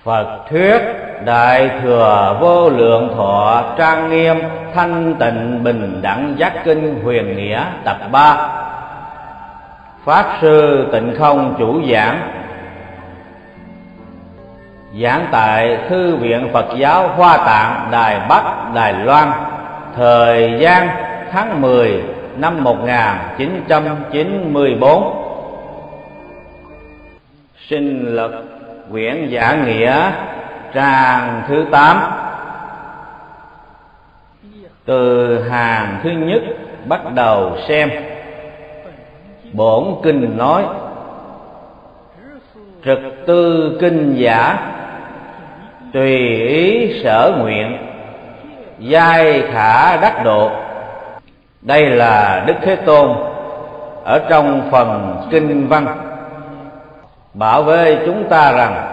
Phật thuyết Đại Thừa Vô Lượng Thọ Trang Nghiêm Thanh Tịnh Bình Đẳng Giác Kinh Huyền Nghĩa tập 3. Pháp Sư Tịnh Không chủ giảng. Giảng tại Thư viện Phật giáo Hoa Tạng, Đài Bắc, Đài Loan. Thời gian tháng 10 năm 1994. Sinh lực quyển Giả Nghĩa trang thứ 8. Từ hàng thứ nhất bắt đầu xem. Bổn kinh nói: trực tư kinh giả, tùy ý sở nguyện, giai khả đắc độ. Đây là Đức Thế Tôn ở trong phần kinh văn bảo với chúng ta rằng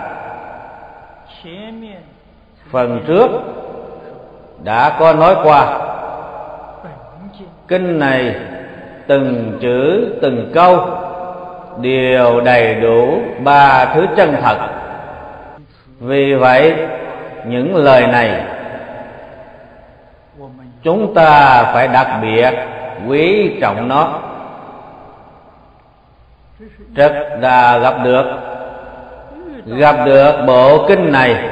phần trước đã có nói qua, kinh này từng chữ từng câu đều đầy đủ 3 thứ chân thật. Vì vậy những lời này chúng ta phải đặc biệt quý trọng nó. Rất là gặp được bộ kinh này,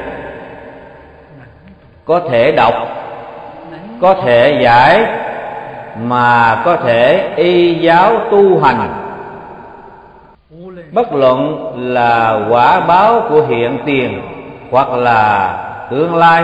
có thể đọc, có thể giải, mà có thể y giáo tu hành. Bất luận là quả báo của hiện tiền hoặc là tương lai,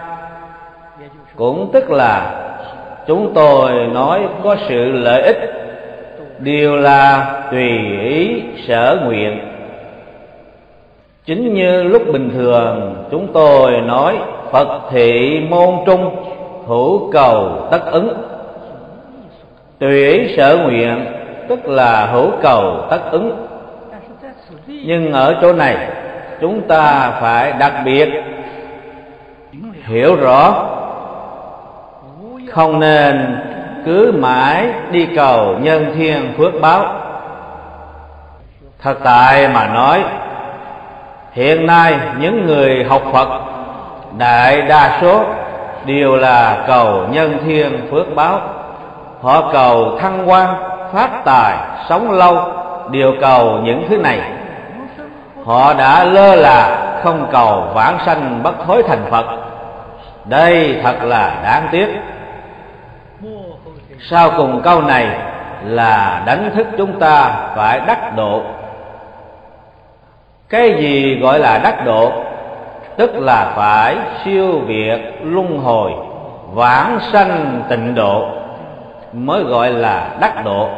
cũng tức là chúng tôi nói có sự lợi ích, đều là tùy ý sở nguyện. Chính như lúc bình thường chúng tôi nói Phật thị môn trung, hữu cầu tất ứng. Tùy ý sở nguyện tức là hữu cầu tất ứng. Nhưng ở chỗ này chúng ta phải đặc biệt hiểu rõ, không nên cứ mãi đi cầu nhân thiên phước báo. Thật tại mà nói, hiện nay những người học Phật đại đa số đều là cầu nhân thiên phước báo. Họ cầu thăng quan, phát tài, sống lâu, đều cầu những thứ này. Họ đã lơ là không cầu vãng sanh bất thối thành Phật. Đây thật là đáng tiếc. Sau cùng câu này là đánh thức chúng ta phải đắc độ. Cái gì gọi là đắc độ? Tức là phải siêu việt luân hồi, vãng sanh tịnh độ mới gọi là đắc độ.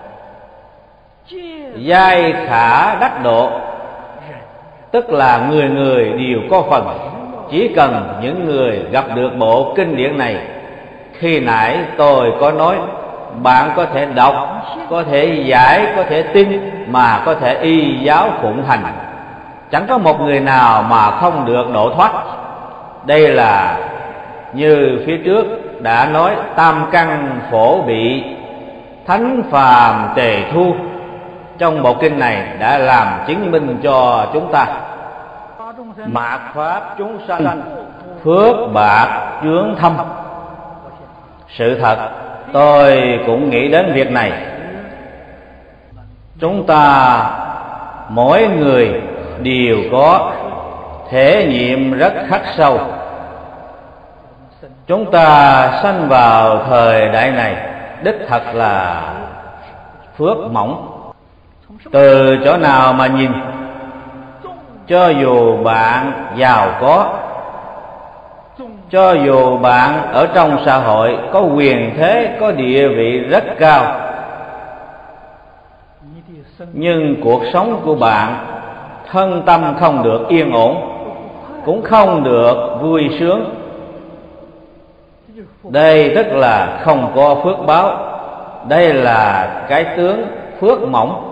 Giai khả đắc độ tức là người người đều có phần. Chỉ cần những người gặp được bộ kinh điển này, khi nãy tôi có nói, bạn có thể đọc, có thể giải, có thể tin, mà có thể y giáo phụng hành. Chẳng có một người nào mà không được độ thoát. Đây là như phía trước đã nói, tam căn phổ bị, thánh phàm tề thu. Trong bộ kinh này đã làm chứng minh cho chúng ta. Mạt pháp chúng sanh, phước bạc chướng thâm. Sự thật tôi cũng nghĩ đến việc này. Chúng ta mỗi người đều có thể nghiệm rất khắc sâu. Chúng ta sanh vào thời đại này đích thật là phước mỏng. Từ chỗ nào mà nhìn, cho dù bạn giàu có, cho dù bạn ở trong xã hội có quyền thế, có địa vị rất cao, nhưng cuộc sống của bạn thân tâm không được yên ổn, cũng không được vui sướng. Đây tức là không có phước báo. Đây là cái tướng phước mỏng.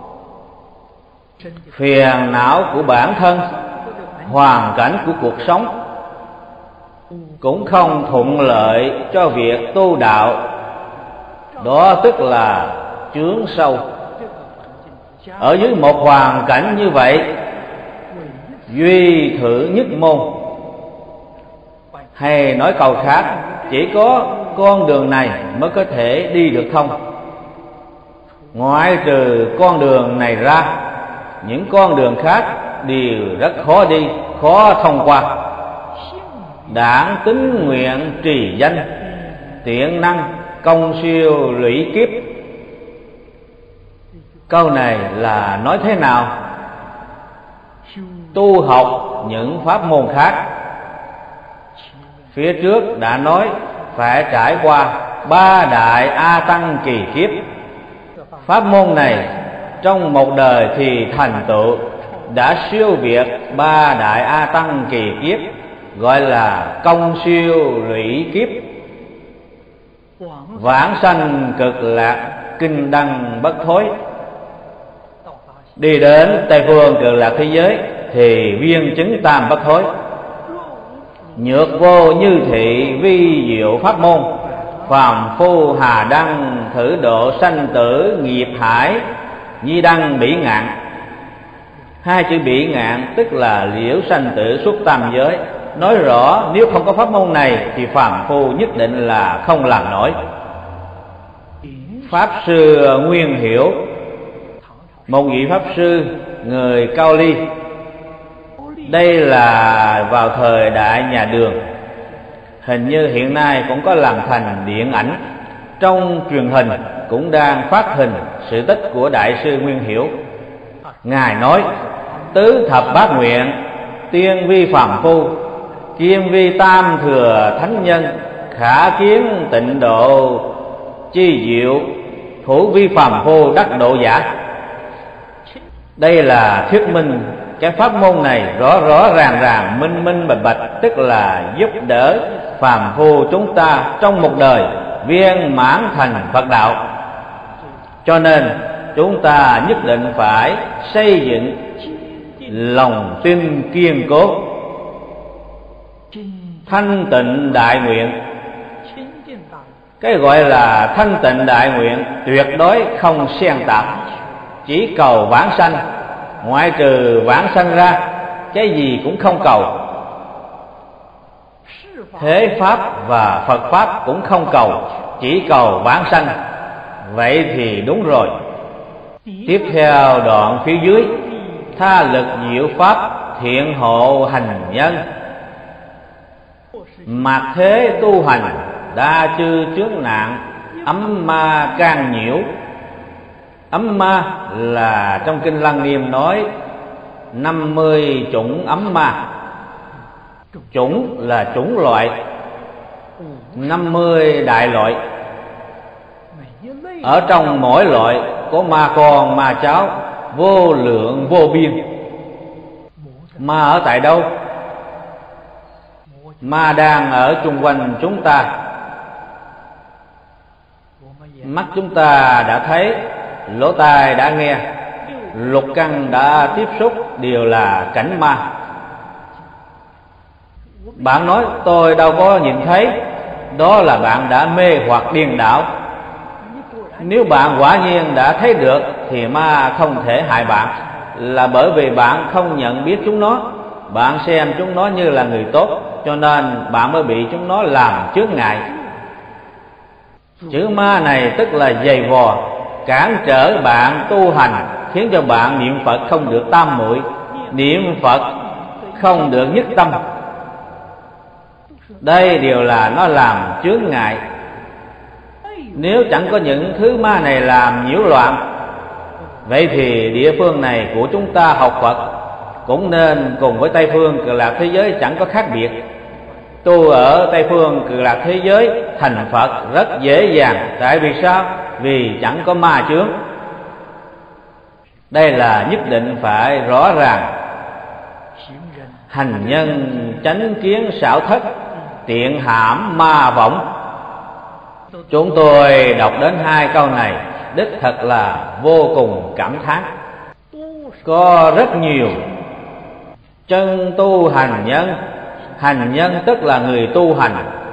Phiền não của bản thân, hoàn cảnh của cuộc sống cũng không thuận lợi cho việc tu đạo. Đó tức là chướng sâu. Ở dưới một hoàn cảnh như vậy, duy thử nhất môn. Hay nói câu khác, chỉ có con đường này mới có thể đi được thông. Ngoại trừ con đường này ra, những con đường khác đều rất khó đi, khó thông qua. Đảng tín nguyện trì danh, tiện năng công siêu lũy kiếp. Câu này là nói thế nào? Tu học những pháp môn khác, phía trước đã nói phải trải qua 3 đại A Tăng kỳ kiếp. Pháp môn này trong một đời thì thành tựu đã siêu việt 3 đại A Tăng kỳ kiếp, gọi là công siêu lũy kiếp. Vãng sanh cực lạc, kinh đăng bất thối. Đi đến Tây phương cực lạc thế giới thì viên chứng tam bất thối. Nhược vô như thị vi diệu pháp môn, phàm phu hà đăng thử độ sanh tử nghiệp hải, nhi đăng bỉ ngạn. 2 chữ bỉ ngạn tức là liễu sanh tử xuất tam giới. Nói rõ nếu không có pháp môn này thì phàm phu nhất định là không làm nổi. Pháp sư Nguyên Hiểu, một vị pháp sư người Cao Ly. Đây là vào thời đại nhà Đường. Hình như hiện nay cũng có làm thành điện ảnh. Trong truyền hình cũng đang phát hình sự tích của Đại sư Nguyên Hiểu. Ngài nói: tứ thập bát nguyện, tiên vi phàm phu, kiêm vi tam thừa thánh nhân, khả kiến tịnh độ chi diệu, thủ vi phàm phu đắc độ giả. Đây là thuyết minh cái pháp môn này rõ rõ ràng minh minh bạch bạch, tức là giúp đỡ phàm phu chúng ta trong một đời viên mãn thành Phật đạo. Cho nên chúng ta nhất định phải xây dựng lòng tin kiên cố, thanh tịnh đại nguyện. Cái gọi là thanh tịnh đại nguyện tuyệt đối không xen tạp, chỉ cầu vãng sanh. Ngoại trừ vãng sanh ra, cái gì cũng không cầu. Thế pháp và Phật pháp cũng không cầu, chỉ cầu vãng sanh. Vậy thì đúng rồi. Tiếp theo đoạn phía dưới: tha lực diệu pháp, thiện hộ hành nhân. Mạt thế tu hành, đa chư chướng nạn, ấm ma can nhiễu. Ấm ma là trong kinh Lăng Nghiêm nói 50 chủng ấm ma. Chủng là chủng loại, 50 đại loại. Ở trong mỗi loại có ma con ma cháu vô lượng vô biên. Ma ở tại đâu? Ma đang ở chung quanh chúng ta. Mắt chúng ta đã thấy, lỗ tai đã nghe, lục căn đã tiếp xúc, đều là cảnh ma. Bạn nói tôi đâu có nhìn thấy, đó là bạn đã mê hoặc điên đảo. Nếu bạn quả nhiên đã thấy được thì ma không thể hại bạn, là bởi vì bạn không nhận biết chúng nó. Bạn xem chúng nó như là người tốt, cho nên bạn mới bị chúng nó làm chướng ngại. Chữ ma này tức là dày vò, cản trở bạn tu hành, khiến cho bạn niệm Phật không được tam muội, niệm Phật không được nhất tâm. Đây đều là nó làm chướng ngại. Nếu chẳng có những thứ ma này làm nhiễu loạn, vậy thì địa phương này của chúng ta học Phật cũng nên cùng với Tây phương Cực Lạc thế giới chẳng có khác biệt. Tu ở Tây phương Cực Lạc thế giới thành Phật rất dễ dàng. Tại vì sao? Vì chẳng có ma chướng. Đây là nhất định phải rõ ràng. Hành nhân chánh kiến xảo thất, tiện hãm ma võng. Chúng tôi đọc đến 2 câu này đích thật là vô cùng cảm thán. Có rất nhiều chân tu hành nhân. Hành nhân tức là người tu hành,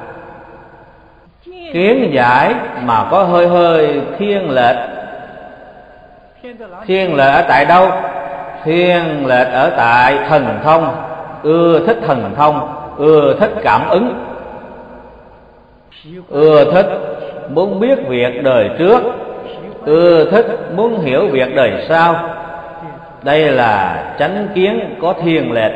kiến giải mà có hơi hơi thiên lệch. Thiên lệch ở tại đâu? thiên lệch ở tại thần thông, ưa thích thần thông, ưa thích cảm ứng, ưa thích muốn biết việc đời trước, ưa thích muốn hiểu việc đời sau. Đây là chánh kiến có thiên lệch.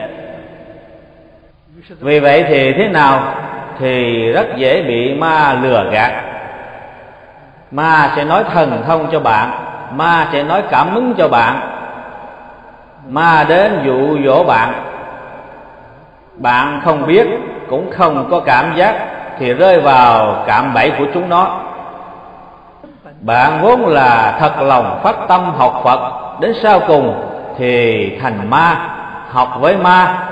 Vì vậy thì thế nào? Thì rất dễ bị ma lừa gạt. Ma sẽ nói thần thông cho bạn, ma sẽ nói cảm ứng cho bạn, ma đến dụ dỗ bạn. Bạn không biết, cũng không có cảm giác, thì rơi vào cạm bẫy của chúng nó. Bạn vốn là thật lòng phát tâm học Phật, đến sau cùng thì thành ma, học với ma.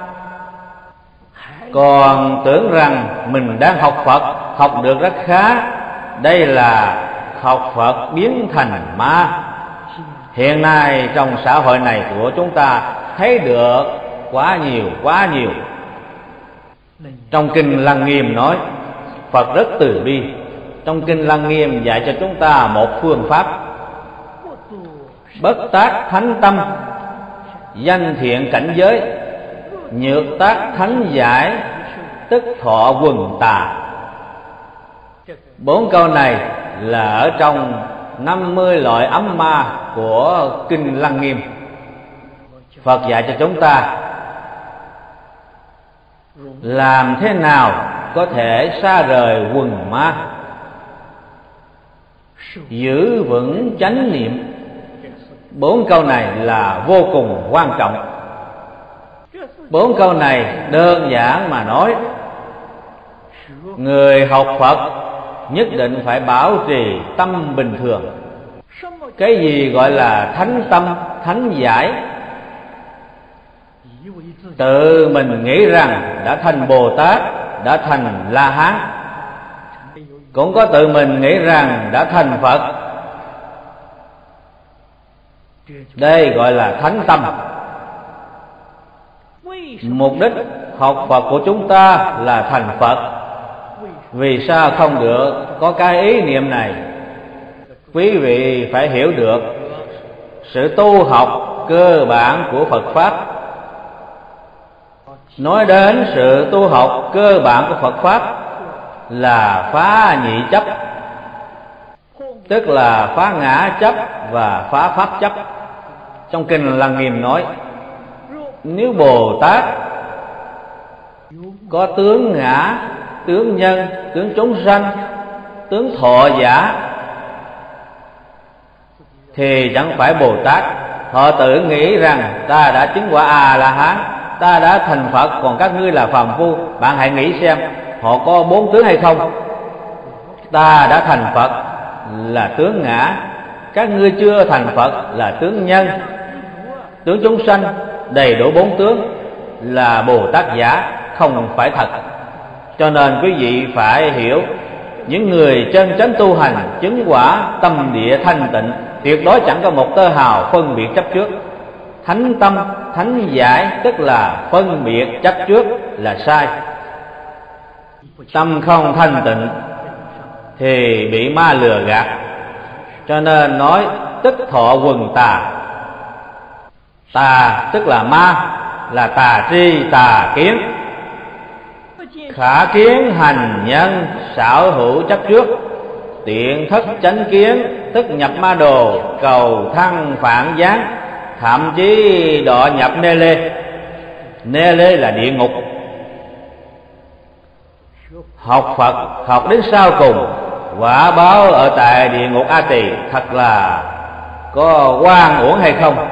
Còn tưởng rằng mình đang học Phật, học được rất khá. Đây là học Phật biến thành ma. Hiện nay trong xã hội này của chúng ta thấy được quá nhiều. Trong Kinh Lăng Nghiêm nói Phật rất từ bi. Trong Kinh Lăng Nghiêm dạy cho chúng ta một phương pháp: bất tác thánh tâm, danh thiện cảnh giới, nhược tác thánh giải, tức thọ quần tà. 4 câu này là ở trong 50 loại ấm ma của Kinh Lăng Nghiêm. Phật dạy cho chúng ta làm thế nào có thể xa rời quần ma, giữ vững chánh niệm. 4 câu này là vô cùng quan trọng. 4 câu này đơn giản mà nói, người học Phật nhất định phải bảo trì tâm bình thường. Cái gì gọi là thánh tâm, thánh giải? Tự mình nghĩ rằng đã thành Bồ Tát, đã thành La Hán, cũng có tự mình nghĩ rằng đã thành Phật. Đây gọi là thánh tâm. Mục đích học Phật của chúng ta là thành Phật. Vì sao không được có cái ý niệm này? Quý vị phải hiểu được sự tu học cơ bản của Phật Pháp. Nói đến sự tu học cơ bản của Phật Pháp là phá nhị chấp, tức là phá ngã chấp và phá pháp chấp. Trong Kinh Lăng Nghiêm nói, nếu Bồ Tát có tướng ngã, tướng nhân, tướng chúng sanh, tướng thọ giả, thì chẳng phải Bồ Tát. Họ tự nghĩ rằng ta đã chứng quả A-la-hán, ta đã thành Phật, còn các ngươi là phàm phu. Bạn hãy nghĩ xem họ có 4 tướng hay không? Ta đã thành Phật là tướng ngã, các ngươi chưa thành Phật là tướng nhân, tướng chúng sanh, đầy đủ 4 tướng là Bồ Tát giả, không phải thật. Cho nên quý vị phải hiểu, những người chân chánh tu hành chứng quả tâm địa thanh tịnh, tuyệt đối chẳng có một tơ hào phân biệt chấp trước. Thánh tâm, thánh giải tức là phân biệt chấp trước là sai. Tâm không thanh tịnh thì bị ma lừa gạt. Cho nên nói tức thọ quần tà. Tà tức là ma, là tà tri tà kiến. Khả kiến hành nhân xảo hữu chấp trước, tiện thất chánh kiến tức nhập ma đồ, cầu thăng phản gián, thậm chí đọa nhập nê lê. Nê lê là địa ngục. Học Phật học đến sau cùng, quả báo ở tại địa ngục A Tỳ thật là có oan uổng hay không?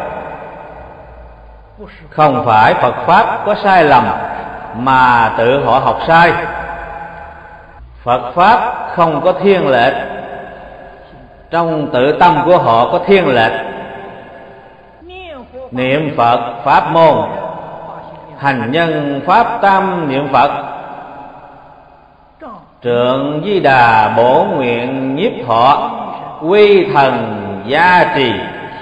Không phải Phật Pháp có sai lầm, mà tự họ học sai. Phật Pháp không có thiên lệch, trong tự tâm của họ có thiên lệch. Niệm Phật pháp môn, hành nhân pháp tam niệm Phật, trượng Di Đà bổ nguyện nhiếp thọ, quy thần gia trì,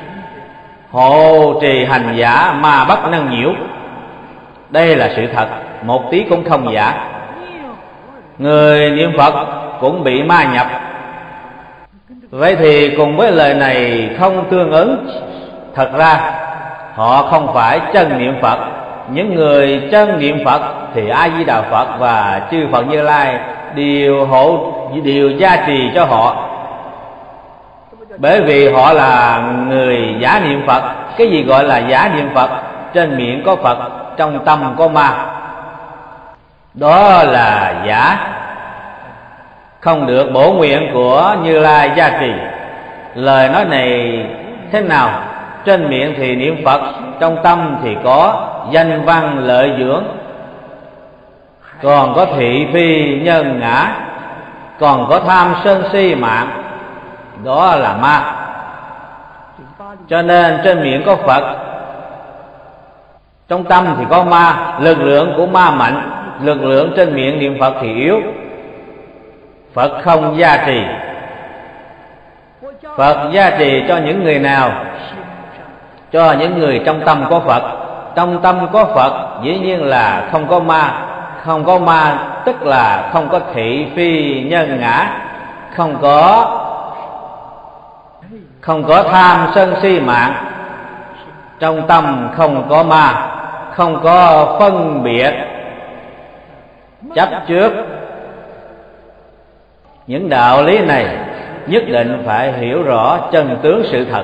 hộ trì hành giả mà bất năng nhiễu. Đây là sự thật, một tí cũng không giả. Người niệm Phật cũng bị ma nhập. Vậy thì cùng với lời này không tương ứng. Thật ra họ không phải chân niệm Phật. Những người chân niệm Phật thì A Di Đà Phật và chư Phật Như Lai đều gia trì cho họ, bởi vì họ là người giả niệm Phật. Cái gì gọi là giả niệm Phật? Trên miệng có Phật, trong tâm có ma, đó là giả, không được bổ nguyện của Như Lai gia trì. Lời nói này thế nào? Trên miệng thì niệm Phật, trong tâm thì có danh văn lợi dưỡng, còn có thị phi nhân ngã, còn có tham sân si mạng, đó là ma. Cho nên trên miệng có Phật, trong tâm thì có ma. Lực lượng của ma mạnh, lực lượng trên miệng niệm Phật thì yếu. Phật không gia trì. Phật gia trì cho những người nào? Cho những người trong tâm có Phật. Trong tâm có Phật dĩ nhiên là không có ma. Không có ma tức là không có thị phi nhân ngã, không có tham sân si mạng. Trong tâm không có ma, không có phân biệt chấp trước. Những đạo lý này nhất định phải hiểu rõ chân tướng sự thật.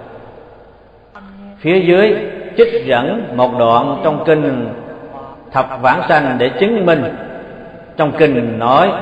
Phía dưới trích dẫn một đoạn trong kinh Thập Vãng Sanh để chứng minh. Trong kinh nói: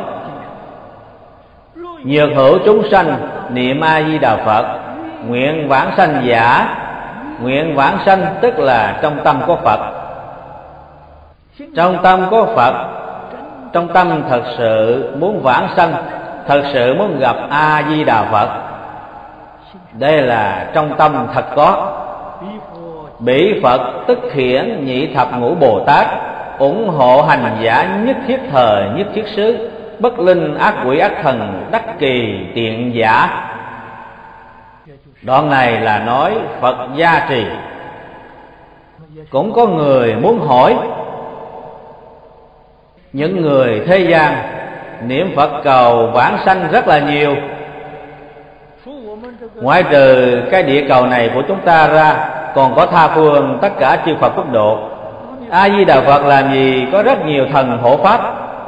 nhược hữu chúng sanh niệm A Di Đà Phật, nguyện vãng sanh giả. Nguyện vãng sanh tức là trong tâm có Phật. Trong tâm có Phật, trong tâm thật sự muốn vãng sanh, thật sự muốn gặp A Di Đà Phật. Đây là trong tâm thật có. Bỉ Phật tức khiển nhị thập ngũ Bồ Tát, ủng hộ hành giả nhất thiết thời nhất thiết xứ, bất linh ác quỷ ác thần, đắc kỳ tiện giả. Đoạn này là nói Phật gia trì. Cũng có người muốn hỏi, những người thế gian niệm Phật cầu vãng sanh rất là nhiều. Ngoại trừ cái địa cầu này của chúng ta ra, còn có tha phương tất cả chư Phật quốc độ. A Di Đà Phật làm gì có rất nhiều thần hộ pháp.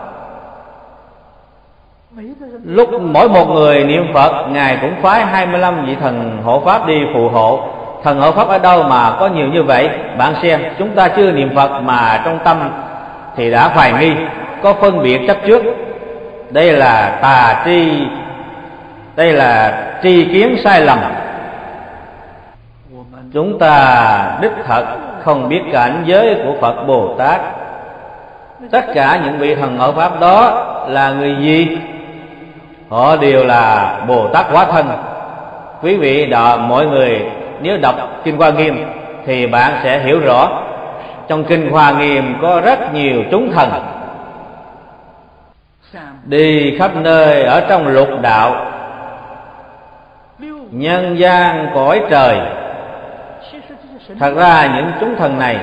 Lúc mỗi một người niệm Phật, Ngài cũng phái 25 vị thần hộ pháp đi phù hộ. Thần hộ pháp ở đâu mà có nhiều như vậy? Bạn xem, chúng ta chưa niệm Phật mà trong tâm thì đã hoài nghi, có phân biệt chấp trước. Đây là tà tri, đây là tri kiến sai lầm. Chúng ta đích thật không biết cảnh giới của Phật Bồ Tát. Tất cả những vị thần hộ pháp đó là người gì? Họ đều là Bồ Tát hóa thân. Quý vị mọi người nếu đọc Kinh Hoa Nghiêm thì bạn sẽ hiểu rõ. Trong Kinh Hoa Nghiêm có rất nhiều chúng thần đi khắp nơi ở trong lục đạo, nhân gian cõi trời. Thật ra những chúng thần này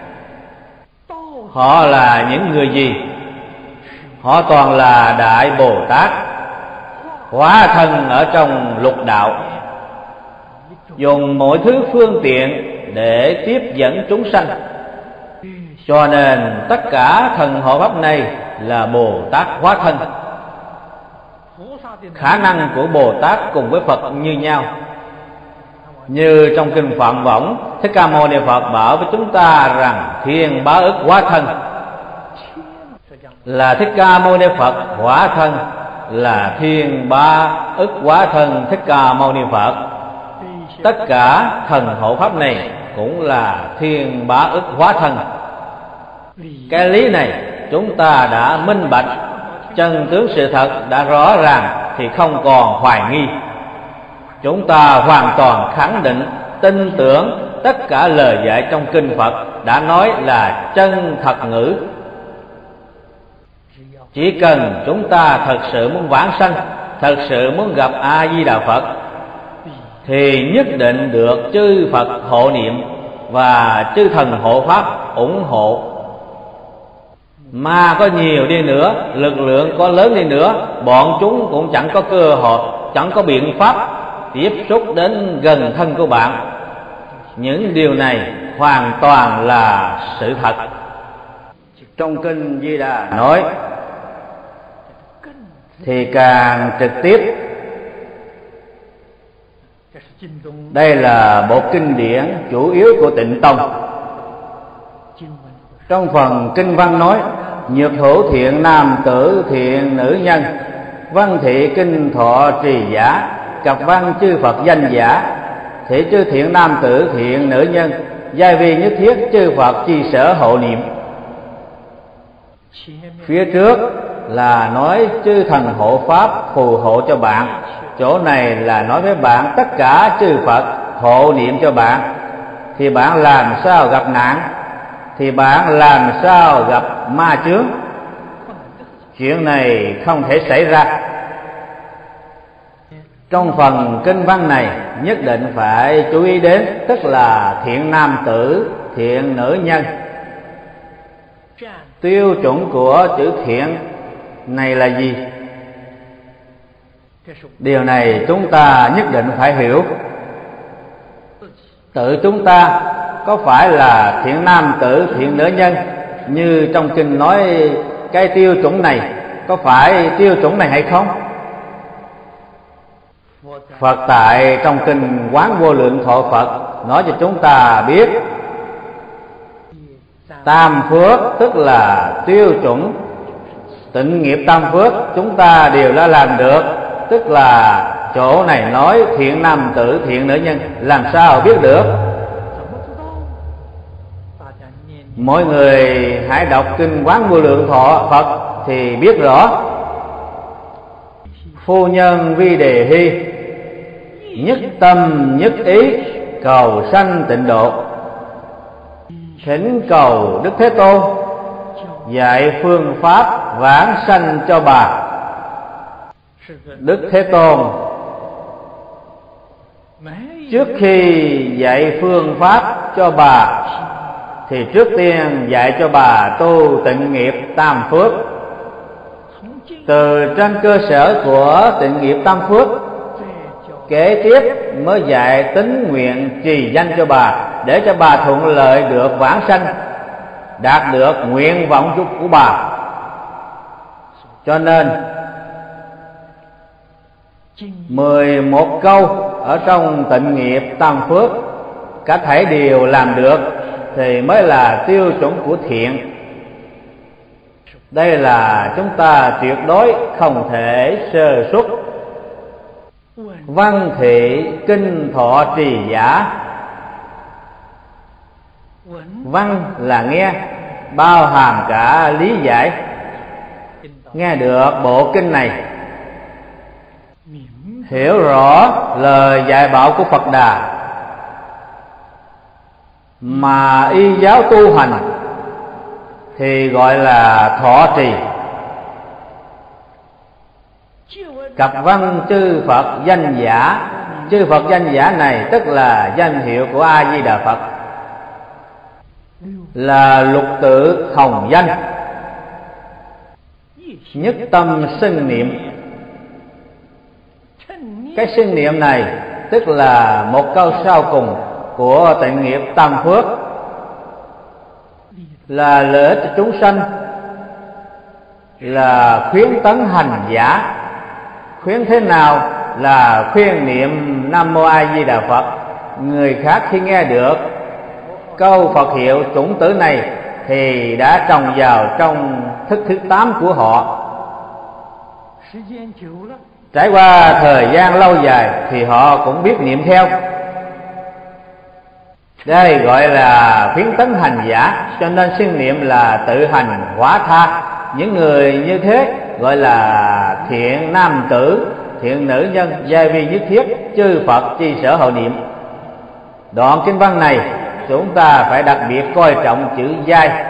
họ là những người gì? Họ toàn là Đại Bồ Tát hóa thân ở trong lục đạo, dùng mọi thứ phương tiện để tiếp dẫn chúng sanh. Cho nên tất cả thần hộ pháp này là Bồ Tát hóa thân. Khả năng của Bồ Tát cùng với Phật như nhau. Như trong Kinh Phạm Võng, Thích Ca Mâu Ni Phật bảo với chúng ta rằng Thiên Bá Ức hóa thân là Thích Ca Mâu Ni Phật hóa thân, là Thiên Bá Ức hóa thân Thích Ca Mâu Ni Phật. Tất cả thần hộ pháp này cũng là Thiên Bá Ức hóa thân. Cái lý này chúng ta đã minh bạch, chân tướng sự thật đã rõ ràng thì không còn hoài nghi. Chúng ta hoàn toàn khẳng định, tin tưởng tất cả lời dạy trong Kinh Phật đã nói là chân thật ngữ. Chỉ cần chúng ta thật sự muốn vãng sanh, thật sự muốn gặp A Di Đà Phật thì nhất định được chư Phật hộ niệm và chư thần hộ pháp ủng hộ. Ma có nhiều đi nữa, lực lượng có lớn đi nữa, bọn chúng cũng chẳng có cơ hội, chẳng có biện pháp tiếp xúc đến gần thân của bạn. Những điều này hoàn toàn là sự thật. Trong kinh Di Đà nói thì càng trực tiếp. Đây là bộ kinh điển chủ yếu của Tịnh Tông. Trong phần kinh văn nói: nhược hữu thiện nam tử thiện nữ nhân, văn thị kinh thọ trì giả, cập văn chư Phật danh giả, thị chư thiện nam tử thiện nữ nhân, giai vi nhất thiết chư Phật chi sở hộ niệm. Phía trước là nói chư thần hộ pháp phù hộ cho bạn, chỗ này là nói với bạn tất cả chư Phật hộ niệm cho bạn, thì bạn làm sao gặp nạn, thì bạn làm sao gặp ma chướng. Chuyện này không thể xảy ra. Trong phần kinh văn này nhất định phải chú ý đến, tức là thiện nam tử, thiện nữ nhân. Tiêu chuẩn của chữ thiện này là gì? Điều này chúng ta nhất định phải hiểu. Tự chúng ta có phải là thiện nam tử, thiện nữ nhân như trong kinh nói cái tiêu chuẩn này, có phải tiêu chuẩn này hay không? Phật tại trong kinh Quán Vô Lượng Thọ Phật nói cho chúng ta biết tam phước, tức là tiêu chuẩn tịnh nghiệp tam phước, chúng ta đều đã làm được. Tức là chỗ này nói thiện nam tử, thiện nữ nhân, làm sao biết được? Mọi người hãy đọc kinh Quán Vô Lượng Thọ Phật thì biết rõ. Phu nhân vi đề hy, nhất tâm nhất ý cầu sanh tịnh độ, thỉnh cầu Đức Thế Tôn dạy phương pháp vãng sanh cho bà. Đức Thế Tôn trước khi dạy phương pháp cho bà thì trước tiên dạy cho bà tu tịnh nghiệp tam phước. Từ trên cơ sở của tịnh nghiệp tam phước, kế tiếp mới dạy tín nguyện trì danh cho bà, để cho bà thuận lợi được vãng sanh, đạt được nguyện vọng của bà. Cho nên 11 câu ở trong tịnh nghiệp tam phước cả thảy đều làm được thì mới là tiêu chuẩn của thiện. Đây là chúng ta tuyệt đối không thể sơ suất. Văn thị kinh thọ trì giả. Văn là nghe, bao hàm cả lý giải. Nghe được bộ kinh này, hiểu rõ lời dạy bảo của Phật Đà, mà y giáo tu hành thì gọi là thọ trì. Cập văn chư Phật danh giả. Chư Phật danh giả này tức là danh hiệu của A Di Đà Phật, là lục tự hồng danh. Nhất tâm xưng niệm. Cái xưng niệm này tức là một câu sau cùng của tịnh nghiệp tam phước, là lợi ích cho chúng sanh, là khuyến tấn hành giả. Khuyến thế nào? Là khuyên niệm Nam Mô A Di Đà Phật. Người khác khi nghe được câu Phật hiệu chủng tử này thì đã trồng vào trong thức thứ 8 của họ. Trải qua thời gian lâu dài thì họ cũng biết niệm theo. Đây gọi là khuyến tấn hành giả. Cho nên xưng niệm là tự hành hóa tha. Những người như thế gọi là thiện nam tử, thiện nữ nhân, giai vi nhất thiết chư Phật chi sở hộ niệm. Đoạn kinh văn này chúng ta phải đặc biệt coi trọng chữ giai.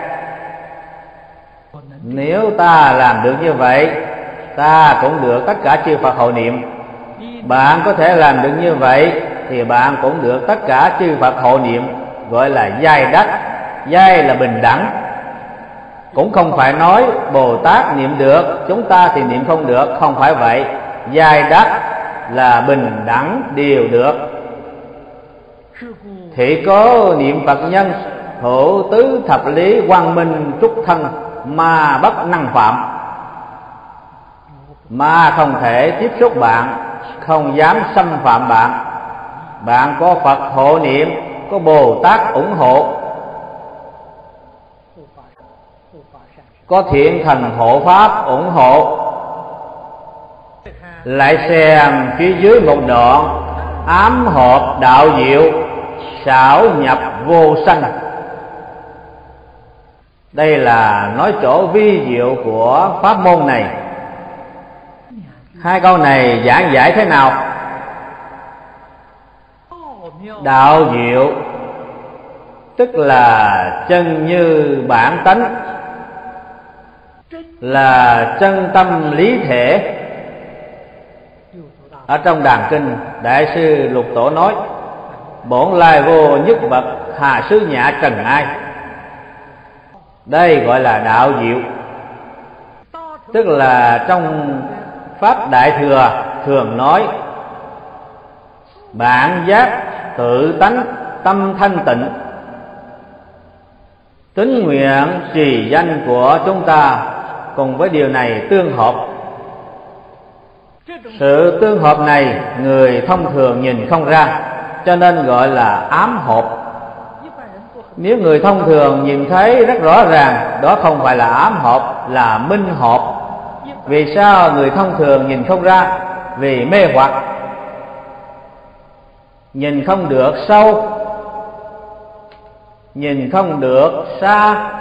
Nếu ta làm được như vậy, ta cũng được tất cả chư Phật hộ niệm. Bạn có thể làm được như vậy thì bạn cũng được tất cả chư Phật hộ niệm, gọi là giai đắc. Giai là bình đẳng. Cũng không phải nói Bồ Tát niệm được, chúng ta thì niệm không được, không phải vậy. Giai đắc là bình đẳng đều được. thị cố niệm Phật nhân, hữu tứ thập lý quang minh trúc thân, ma bất năng phạm. Ma không thể tiếp xúc bạn, không dám xâm phạm bạn. Bạn có Phật hộ niệm, có Bồ Tát ủng hộ, có thiện thần hộ pháp ủng hộ. Lại xem phía dưới một đoạn: ám hợp đạo diệu, xảo nhập vô sanh. Đây là nói chỗ vi diệu của pháp môn này. Hai câu này giảng giải thế nào? Đạo diệu tức là chân như bản tánh, là chân tâm lý thể. Ở trong Đàn Kinh, Đại sư Lục Tổ nói: bổn lai vô nhất vật, hà xứ nhã trần ai. Đây gọi là đạo diệu. Tức là trong Pháp Đại Thừa thường nói: bản giác tự tánh tâm thanh tịnh. Tín nguyện trì danh của chúng ta cùng với điều này tương hợp. Sự tương hợp này người thông thường nhìn không ra, cho nên gọi là ám hợp. Nếu người thông thường nhìn thấy rất rõ ràng, đó không phải là ám hợp, là minh hợp. Vì sao người thông thường nhìn không ra? Vì mê hoặc, nhìn không được sâu, nhìn không được xa.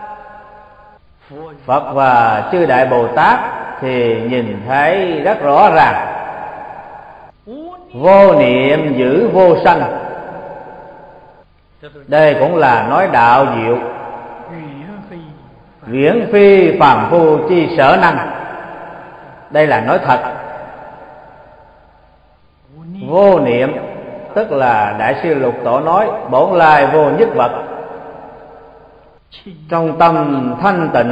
Phật và chư Đại Bồ Tát thì nhìn thấy rất rõ ràng. Vô niệm giữ vô sanh. Đây cũng là nói đạo diệu. Viễn phi phàm phu chi sở năng. Đây là nói thật. Vô niệm tức là Đại sư Lục Tổ nói: bổn lai vô nhất vật, trong tâm thanh tịnh,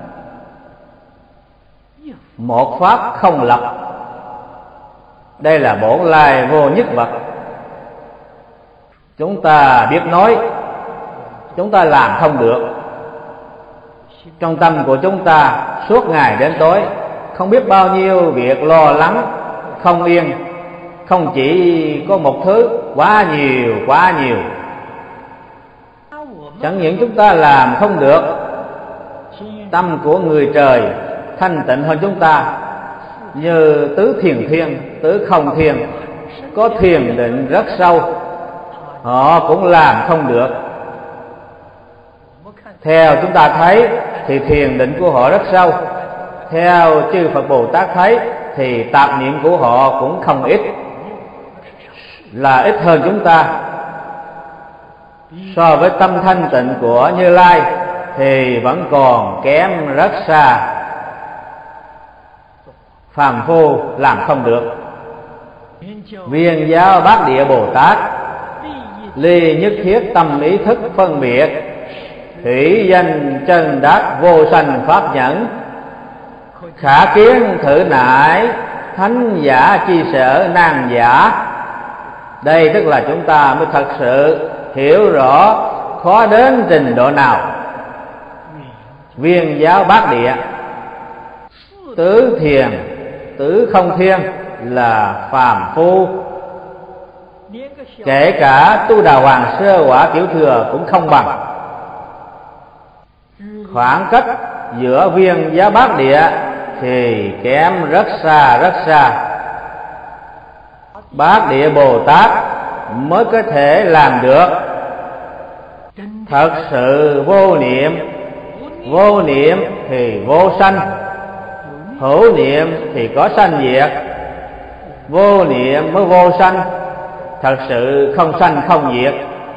một pháp không lập. Đây là bổn lai vô nhất vật. Chúng ta biết nói, chúng ta làm không được. Trong tâm của chúng ta suốt ngày đến tối không biết bao nhiêu việc lo lắng, không yên. Không chỉ có một thứ, quá nhiều. Chẳng những chúng ta làm không được, tâm của người trời thanh tịnh hơn chúng ta, như tứ thiền thiên, tứ không thiền, có thiền định rất sâu, họ cũng làm không được. Theo chúng ta thấy thì thiền định của họ rất sâu, theo chư Phật Bồ Tát thấy thì tạp niệm của họ cũng không ít, là ít hơn chúng ta. So với tâm thanh tịnh của Như Lai thì vẫn còn kém rất xa. Phàm phu làm không được. Viên giáo Bát Địa Bồ Tát ly nhất thiết tâm ý thức phân biệt, thủy danh chân đắc vô sanh pháp nhẫn. Khả kiến thử nải, thánh giả chi sở nan giả. Đây tức là chúng ta mới thật sự hiểu rõ khó đến trình độ nào. Viên giáo Bát Địa, tứ thiền, tứ không thiên là phàm phu. Kể cả Tu Đà Hoàng sơ quả tiểu thừa cũng không bằng. Khoảng cách giữa viên giáo Bát Địa thì kém rất xa. Bát Địa Bồ Tát mới có thể làm được. Thật sự vô niệm thì vô sanh, hữu niệm thì có sanh diệt. Vô niệm mới vô sanh, thật sự không sanh không diệt.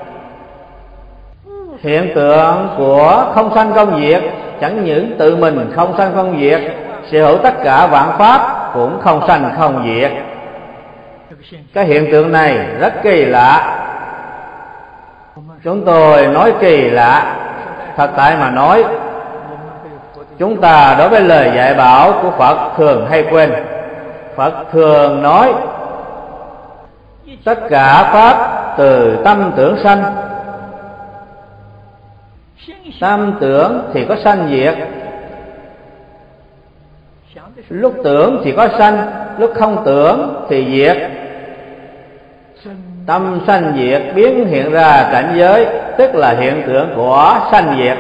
Hiện tượng của không sanh không diệt chẳng những tự mình không sanh không diệt, sở hữu tất cả vạn pháp cũng không sanh không diệt. Cái hiện tượng này rất kỳ lạ. Chúng tôi nói kỳ lạ, thật tại mà nói, chúng ta đối với lời dạy bảo của Phật thường hay quên. Phật thường nói Tất cả pháp từ tâm tưởng sanh. Tâm tưởng thì có sanh diệt, lúc tưởng thì có sanh, lúc không tưởng thì diệt. Tâm sanh diệt biến hiện ra cảnh giới, tức là hiện tượng của sanh diệt.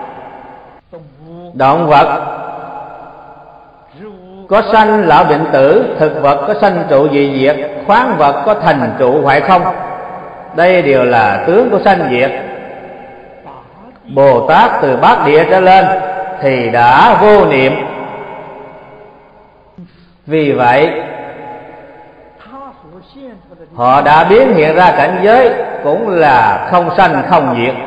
Động vật có sanh lão bệnh tử, thực vật có sanh trụ dị diệt, khoáng vật có thành trụ hoại không. Đây đều là tướng của sanh diệt. Bồ Tát từ bát địa trở lên thì đã vô niệm. Vì vậy họ đã biến hiện ra cảnh giới cũng là không sanh không diệt.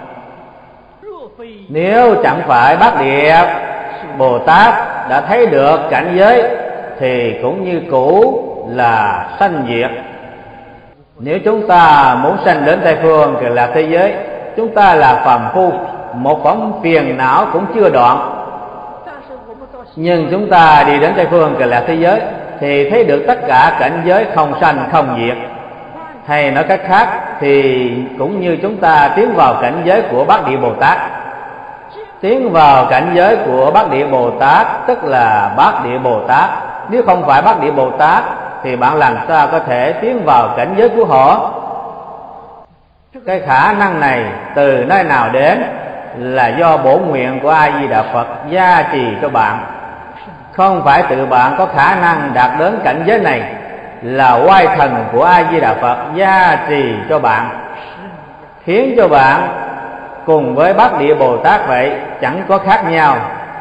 Nếu chẳng phải bát địa Bồ Tát đã thấy được cảnh giới thì cũng như cũ là sanh diệt. Nếu chúng ta muốn sanh đến Tây Phương Cực Lạc thế giới, chúng ta là phàm phu, một phẩm phiền não cũng chưa đoạn. Nhưng chúng ta đi đến Tây Phương Cực Lạc thế giới thì thấy được tất cả cảnh giới không sanh không diệt. Hay nói cách khác thì cũng như chúng ta tiến vào cảnh giới của Bát Địa Bồ Tát. Tiến vào cảnh giới của Bát Địa Bồ Tát tức là Bát Địa Bồ Tát. Nếu không phải Bát Địa Bồ Tát thì bạn làm sao có thể tiến vào cảnh giới của họ? Cái khả năng này từ nơi nào đến? Là do bổ nguyện của A Di Đà Phật gia trì cho bạn. Không phải tự bạn có khả năng đạt đến cảnh giới này, là oai thần của A Di Đà Phật gia trì cho bạn, khiến cho bạn cùng với Bát Địa Bồ Tát vậy, chẳng có khác nhau.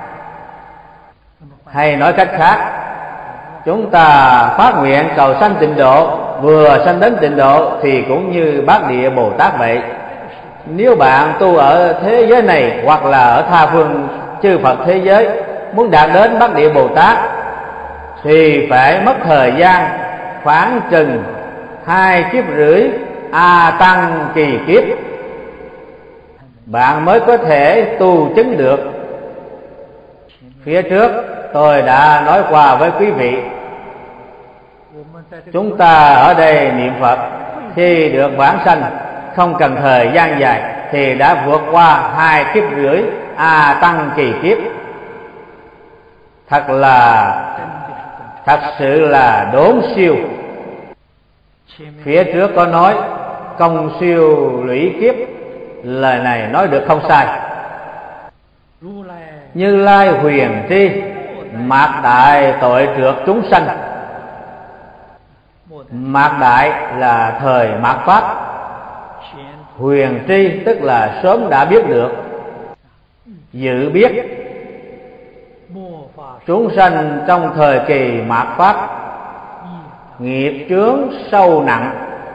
Hay nói cách khác, chúng ta phát nguyện cầu sanh tịnh độ, vừa sanh đến tịnh độ thì cũng như Bát Địa Bồ Tát vậy. Nếu bạn tu ở thế giới này hoặc là ở tha phương chư Phật thế giới, muốn đạt đến Bát Địa Bồ Tát thì phải mất thời gian khoảng chừng 2,5 kiếp A Tăng kỳ kiếp, bạn mới có thể tu chứng được. Phía trước tôi đã nói qua với quý vị, chúng ta ở đây niệm Phật khi được vãng sanh không cần thời gian dài thì đã vượt qua 2,5 kiếp A Tăng kỳ kiếp. Thật sự là đốn siêu. Phía trước có nói công siêu lũy kiếp, lời này nói được không sai. Như Lai huyền tri mạt đại tội trượt chúng sanh. Mạt đại là thời mạt pháp, huyền tri tức là sớm đã biết được, dự biết chúng sanh trong thời kỳ mạt pháp nghiệp chướng sâu nặng,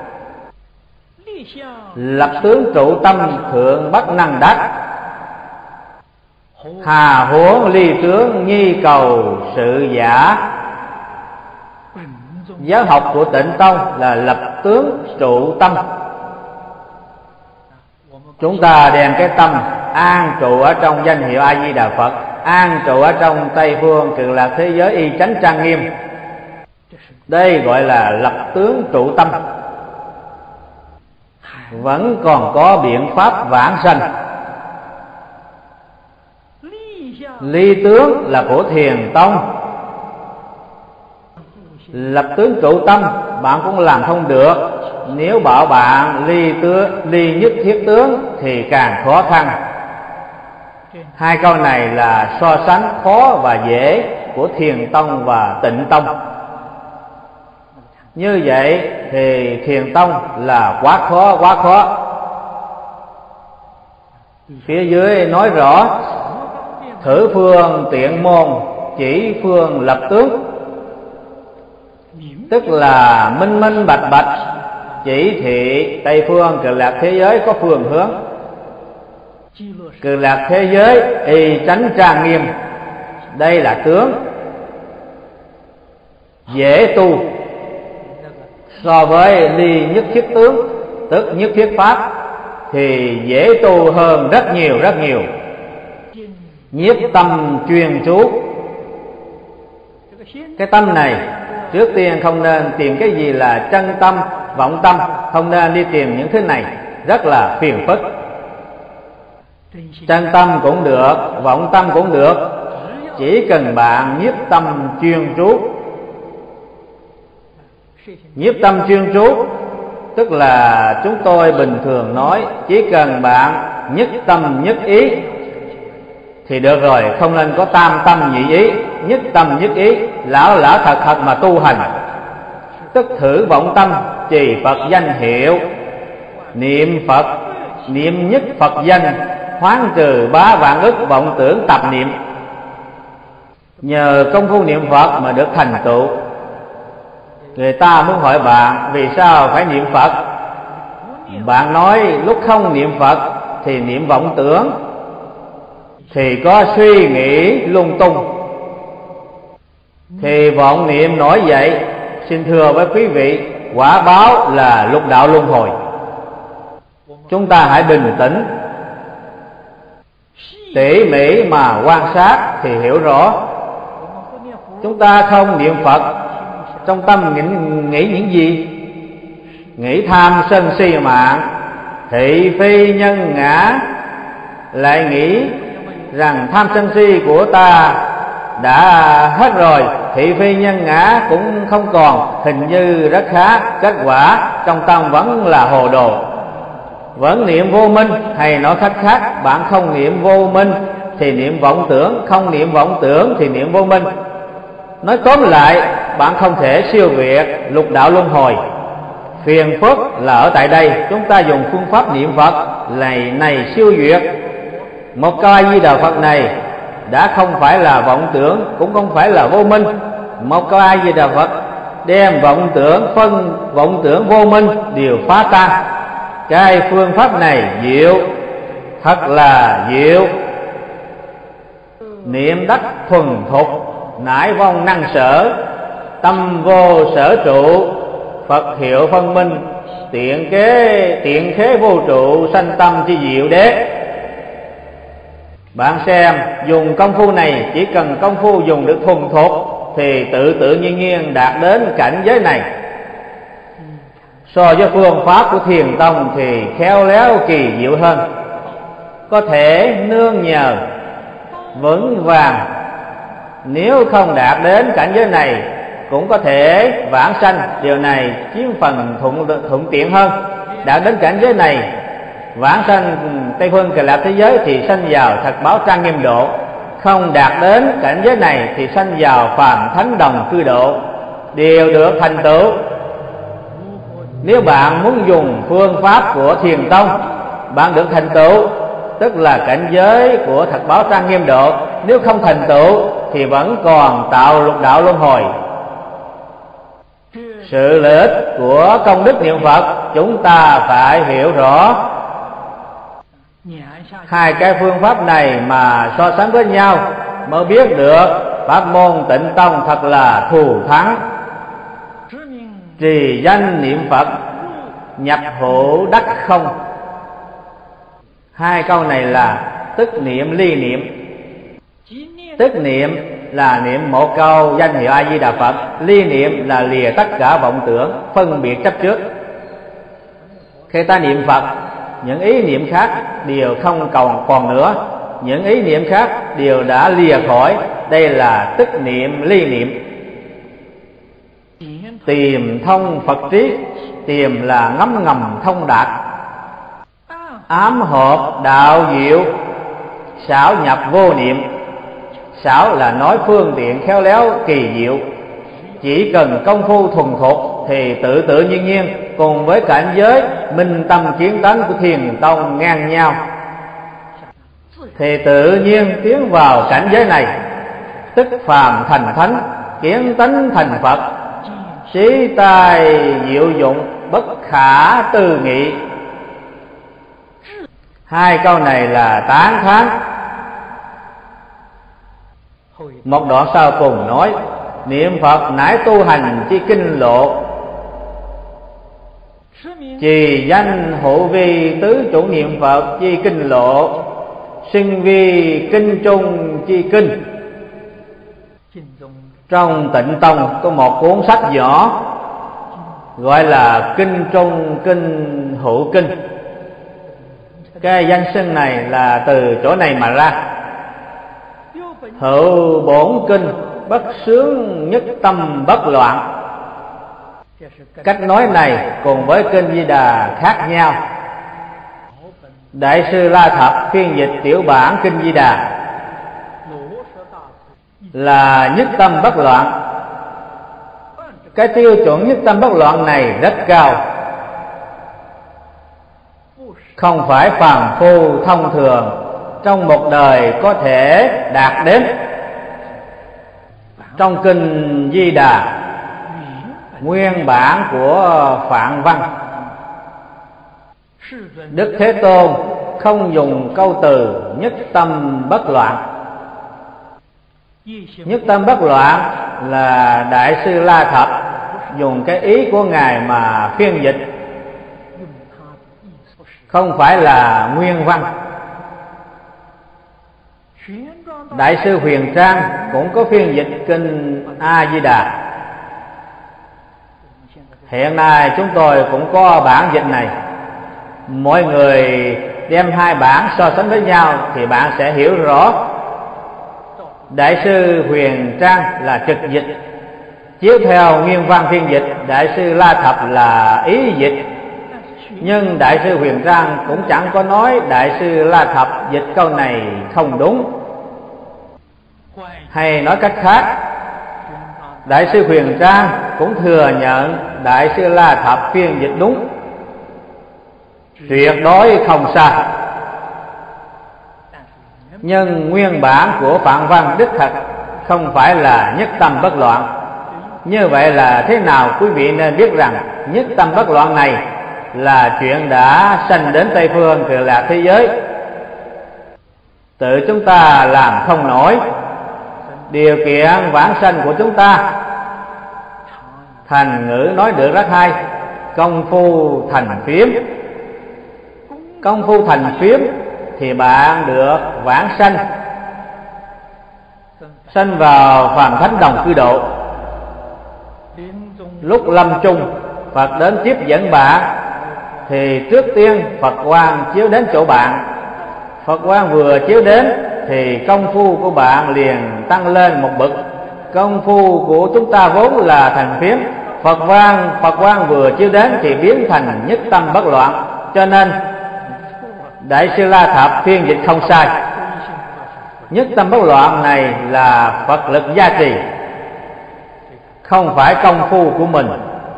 lập tướng trụ tâm thượng bất năng đắc, hà huống ly tướng nhi cầu sự giả. Giáo học của Tịnh Tông là lập tướng trụ tâm. Chúng ta đem cái tâm an trụ ở trong danh hiệu A Di Đà Phật, an trụ ở trong Tây Phương Cực Lạc thế giới y chánh trang nghiêm. Đây gọi là lập tướng trụ tâm. Vẫn còn có biện pháp vãng sanh. Ly tướng là của Thiền Tông. Lập tướng trụ tâm bạn cũng làm không được. Nếu bảo bạn ly nhất thiết tướng thì càng khó khăn. Hai câu này là so sánh khó và dễ của Thiền Tông và Tịnh Tông. Như vậy thì Thiền Tông là quá khó. Phía dưới nói rõ thử phương tiện môn chỉ phương lập tướng, tức là minh bạch chỉ thị Tây Phương Cực Lạc thế giới có phương hướng. Cực Lạc thế giới y chánh trang nghiêm, đây là tướng dễ tu. So với ly nhất thiết tướng tức nhất thiết pháp thì dễ tu hơn rất nhiều. Nhiếp tâm chuyên chú. Cái tâm này trước tiên không nên tìm cái gì là chân tâm vọng tâm, không nên đi tìm những thứ này, rất là phiền phức. Chân tâm cũng được, vọng tâm cũng được, chỉ cần bạn nhiếp tâm chuyên trú. Nhiếp tâm chuyên trú tức là chúng tôi bình thường nói chỉ cần bạn nhất tâm nhất ý thì được rồi, không nên có tam tâm nhị ý. Nhất tâm nhất ý, lão thật thật mà tu hành, tức thử vọng tâm, trì Phật danh hiệu, niệm Phật, niệm nhất Phật danh, hoán trừ bá vạn ức vọng tưởng tập niệm. Nhờ công phu niệm Phật mà được thành tựu. Người ta muốn hỏi bạn vì sao phải niệm Phật, bạn nói lúc không niệm Phật thì niệm vọng tưởng, thì có suy nghĩ lung tung, thì vọng niệm nổi dậy. Xin thưa với quý vị, quả báo là lục đạo luân hồi. Chúng ta hãy bình tĩnh, tỉ mỉ mà quan sát thì hiểu rõ. Chúng ta không niệm Phật, trong tâm nghĩ những gì? Nghĩ tham sân si mạng, thị phi nhân ngã, lại nghĩ rằng tham sân si của ta đã hết rồi, thị phi nhân ngã cũng không còn, hình như rất khá. Kết quả trong tâm vẫn là hồ đồ, vẫn niệm vô minh. Hay nói cách khác, bạn không niệm vô minh thì niệm vọng tưởng, không niệm vọng tưởng thì niệm vô minh. Nói tóm lại, bạn không thể siêu việt lục đạo luân hồi. Phiền phức là ở tại đây, chúng ta dùng phương pháp niệm Phật này siêu việt. Một câu A Di Đà Phật này đã không phải là vọng tưởng, cũng không phải là vô minh. Một câu A Di Đà Phật đem vọng tưởng, phân vọng tưởng vô minh đều phá tan. Cái phương pháp này diệu, thật là diệu. Niệm đắc thuần thục, nải vong năng sở, tâm vô sở trụ, Phật hiệu phân minh, tiện khế vô trụ, sanh tâm chi diệu đế. Bạn xem, dùng công phu này, chỉ cần công phu dùng được thuần thục thì tự nhiên đạt đến cảnh giới này. So với phương pháp của Thiền Tông thì khéo léo kỳ diệu hơn, có thể nương nhờ vững vàng. Nếu không đạt đến cảnh giới này cũng có thể vãng sanh, điều này chiếm phần thuận tiện hơn. Đạt đến cảnh giới này vãng sanh Tây phương Cực Lạc thế giới thì sanh vào thật báo trang nghiêm độ. Không đạt đến cảnh giới này thì sanh vào phàm thánh đồng cư độ, đều được thành tựu. Nếu bạn muốn dùng phương pháp của Thiền Tông, bạn được thành tựu, tức là cảnh giới của thật báo trang nghiêm độ. Nếu không thành tựu thì vẫn còn tạo lục đạo luân hồi. Sự lợi ích của công đức niệm Phật chúng ta phải hiểu rõ. Hai cái phương pháp này mà so sánh với nhau mới biết được pháp môn Tịnh Tông thật là thù thắng. Trì danh niệm Phật, nhập hữu đắc không. Hai câu này là tức niệm ly niệm. Tức niệm là niệm một câu danh hiệu A Di Đà Phật, ly niệm là lìa tất cả vọng tưởng, phân biệt chấp trước. Khi ta niệm Phật, những ý niệm khác đều không còn nữa, những ý niệm khác đều đã lìa khỏi. Đây là tức niệm ly niệm. Tìm thông Phật trí, tìm là ngấm ngầm thông đạt, ám hợp đạo diệu, xảo nhập vô niệm. Xảo là nói phương tiện khéo léo kỳ diệu. Chỉ cần công phu thuần thục thì tự nhiên cùng với cảnh giới minh tâm kiến tánh của Thiền Tông ngang nhau, thì tự nhiên tiến vào cảnh giới này, tức phàm thành thánh, kiến tánh thành Phật, trí tài diệu dụng, bất khả tư nghị. Hai câu này là tán thán. Một đoạn sau cùng nói: niệm Phật nãi tu hành chi kinh lộ, trì danh hộ vi tứ chủ niệm Phật chi kinh lộ, sinh vi kinh trung chi kinh. Trong Tịnh Tông có một cuốn sách nhỏ gọi là kinh trung kinh hữu kinh. Cái danh xưng này là từ chỗ này mà ra. Hữu bổn kinh bất xướng nhất tâm bất loạn. Cách nói này cùng với kinh Di Đà khác nhau. Đại sư La Thập phiên dịch tiểu bản kinh Di Đà là nhất tâm bất loạn. Cái tiêu chuẩn nhất tâm bất loạn này rất cao, không phải phàm phu thông thường trong một đời có thể đạt đến. Trong kinh Di Đà nguyên bản của Phạn Văn, Đức Thế Tôn không dùng câu từ nhất tâm bất loạn. Nhất tâm bất loạn là Đại sư La Thập dùng cái ý của Ngài mà phiên dịch, không phải là nguyên văn. Đại sư Huyền Trang cũng có phiên dịch kinh A Di Đà. Hiện nay chúng tôi cũng có bản dịch này. Mọi người đem hai bản so sánh với nhau thì bạn sẽ hiểu rõ. Đại sư Huyền Trang là trực dịch, chiếu theo nguyên văn phiên dịch. Đại sư La Thập là ý dịch. Nhưng Đại sư Huyền Trang cũng chẳng có nói Đại sư La Thập dịch câu này không đúng. Hay nói cách khác, Đại sư Huyền Trang cũng thừa nhận Đại sư La Thập phiên dịch đúng, tuyệt đối không sai. Nhưng nguyên bản của Phạn Văn đích thật không phải là nhất tâm bất loạn. Như vậy là thế nào? Quý vị nên biết rằng nhất tâm bất loạn này là chuyện đã sanh đến Tây Phương Cực Lạc thế giới, tự chúng ta làm không nổi. Điều kiện vãng sanh của chúng ta, thành ngữ nói được rất hay: công phu thành phiếm. Công phu thành phiếm thì bạn được vãng sanh, sanh vào phàm thánh đồng cư độ. Lúc lâm chung Phật đến tiếp dẫn bạn thì trước tiên Phật quang chiếu đến chỗ bạn. Phật quang vừa chiếu đến thì công phu của bạn liền tăng lên một bậc. Công phu của chúng ta vốn là thành phiếm, Phật quang vừa chiếu đến thì biến thành nhất tâm bất loạn. Cho nên Đại sư La Thập phiên dịch không sai. Nhất tâm bất loạn này là Phật lực gia trì, không phải công phu của mình.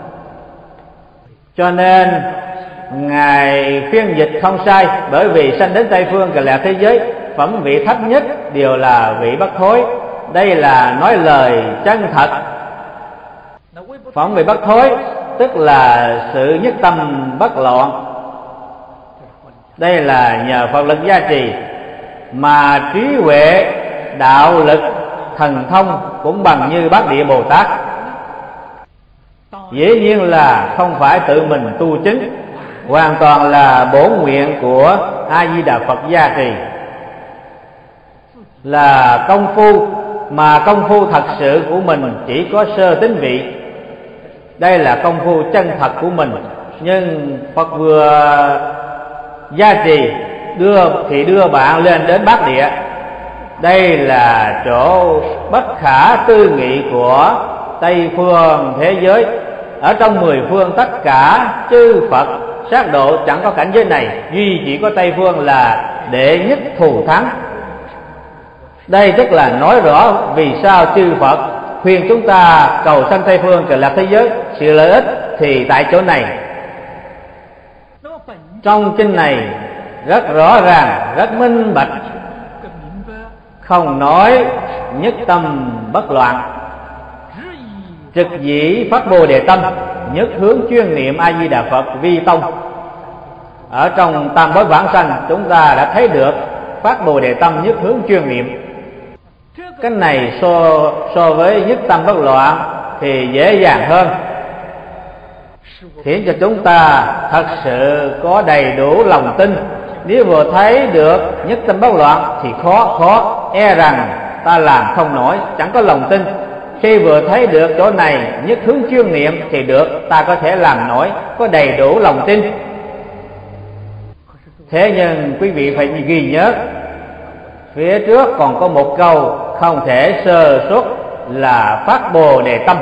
Cho nên Ngài phiên dịch không sai, bởi vì sanh đến Tây Phương Cực Lạc thế giới, phẩm vị thấp nhất đều là vị bất thối. Đây là nói lời chân thật. Phẩm vị bất thối tức là sự nhất tâm bất loạn. Đây là nhờ Phật lực gia trì, mà trí huệ, đạo lực, thần thông cũng bằng như Bát Địa Bồ Tát. Dĩ nhiên là không phải tự mình tu chứng, hoàn toàn là bổn nguyện của A Di Đà Phật gia trì, là công phu, mà công phu thật sự của mình chỉ có sơ tín vị. Đây là công phu chân thật của mình, nhưng Phật vừa gia trì đưa bạn lên đến Bát Địa. Đây là chỗ bất khả tư nghị của Tây Phương thế giới. Ở trong 10 phương tất cả chư Phật sát độ chẳng có cảnh giới này, duy chỉ có Tây Phương là đệ nhất thù thắng. Đây tức là nói rõ vì sao chư Phật khuyên chúng ta cầu sanh Tây Phương Cực Lạc thế giới. Sự lợi ích thì tại chỗ này. Trong kinh này rất rõ ràng, rất minh bạch, không nói nhất tâm bất loạn, trực dĩ phát Bồ Đề tâm, nhất hướng chuyên niệm A Di Đà Phật vi tông. Ở trong tam bối vãng sanh chúng ta đã thấy được phát Bồ Đề tâm nhất hướng chuyên niệm. Cái này so với nhất tâm bất loạn thì dễ dàng hơn, khiến cho chúng ta thật sự có đầy đủ lòng tin. Nếu vừa thấy được nhất tâm bất loạn thì khó e rằng ta làm không nổi, chẳng có lòng tin. Khi vừa thấy được chỗ này nhất hướng chuyên niệm thì được, ta có thể làm nổi, có đầy đủ lòng tin. Thế nhưng quý vị phải ghi nhớ, phía trước còn có một câu không thể sơ suất là phát Bồ Đề tâm.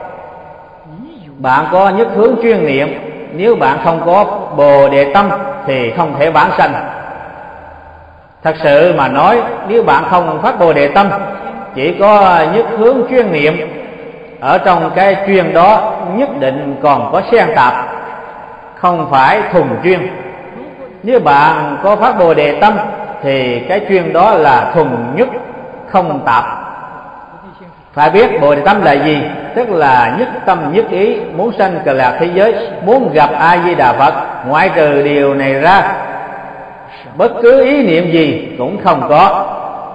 Bạn có nhất hướng chuyên niệm, nếu bạn không có Bồ Đề tâm thì không thể vãng sanh. Thật sự mà nói, nếu bạn không phát Bồ Đề tâm, chỉ có nhất hướng chuyên niệm, ở trong cái chuyên đó nhất định còn có xen tạp, không phải thuần chuyên. Nếu bạn có phát Bồ Đề tâm thì cái chuyên đó là thuần nhất, không tạp. Phải biết Bồ Đề tâm là gì? Tức là nhất tâm nhất ý, muốn sanh cực lạc thế giới, muốn gặp A Di Đà Phật. Ngoại trừ điều này ra, bất cứ ý niệm gì cũng không có.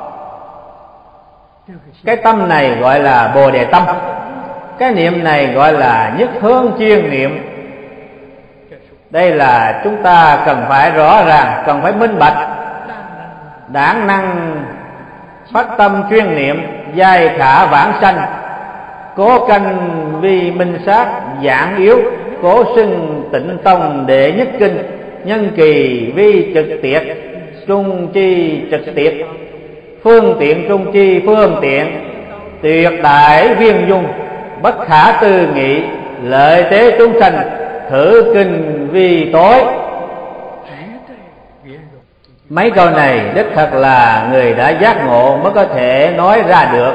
Cái tâm này gọi là Bồ Đề tâm. Cái niệm này gọi là nhất hướng chuyên niệm. Đây là chúng ta cần phải rõ ràng, cần phải minh bạch. Đảng năng phát tâm chuyên niệm, giai khả vãng sanh. Cố canh vi minh sát giảng yếu, cố xưng Tịnh tông đệ nhất kinh. Nhân kỳ vi trực tiệt, trung chi trực tiệt. Phương tiện trung chi phương tiện, tuyệt đại viên dung. Bất khả tư nghị, lợi tế chúng sanh. Thử kinh vi tối. Mấy câu này đích thật là người đã giác ngộ mới có thể nói ra được.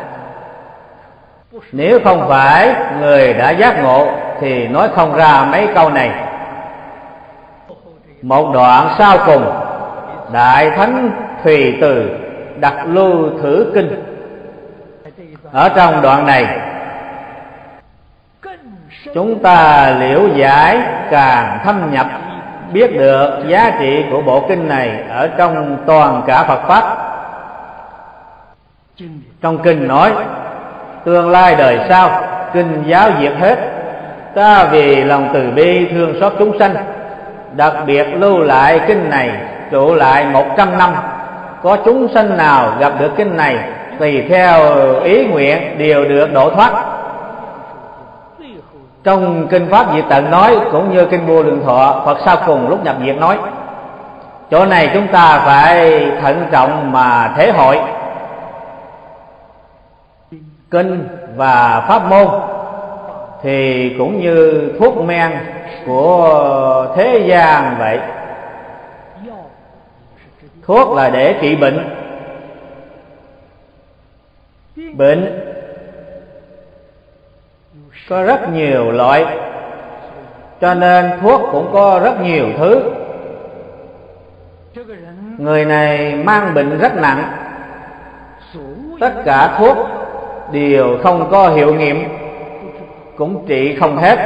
Nếu không phải người đã giác ngộ thì nói không ra mấy câu này. Một đoạn sau cùng, Đại Thánh Thùy Từ đặt lưu thử kinh. Ở trong đoạn này, chúng ta liễu giải càng thâm nhập, biết được giá trị của bộ kinh này ở trong toàn cả Phật Pháp. Trong kinh nói, tương lai đời sau, kinh giáo diệt hết. Ta vì lòng từ bi thương xót chúng sanh, đặc biệt lưu lại kinh này, trụ lại 100 năm. Có chúng sanh nào gặp được kinh này, tùy theo ý nguyện đều được độ thoát. Trong kinh Pháp Diệt Tận nói, cũng như kinh Vô Lượng Thọ, Phật sau cùng lúc nhập diệt nói. Chỗ này chúng ta phải thận trọng mà thể hội. Kinh và pháp môn thì cũng như thuốc men của thế gian vậy. Thuốc là để trị bệnh. Bệnh có rất nhiều loại, cho nên thuốc cũng có rất nhiều thứ. Người này mang bệnh rất nặng, tất cả thuốc đều không có hiệu nghiệm, cũng trị không hết.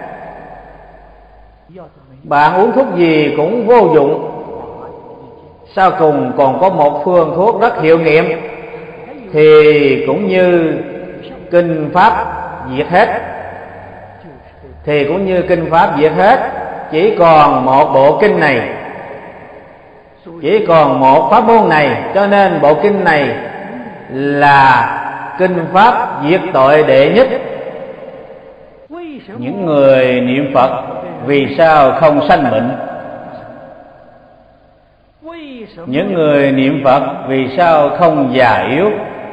Bạn uống thuốc gì cũng vô dụng. Sau cùng còn có một phương thuốc rất hiệu nghiệm, thì cũng như kinh Pháp diệt hết. Thì cũng như kinh Pháp diệt hết, chỉ còn một bộ kinh này, chỉ còn một pháp môn này. Cho nên bộ kinh này là kinh Pháp diệt tội đệ nhất. Những người niệm Phật vì sao không sanh bệnh? Những người niệm Phật vì sao không già yếu?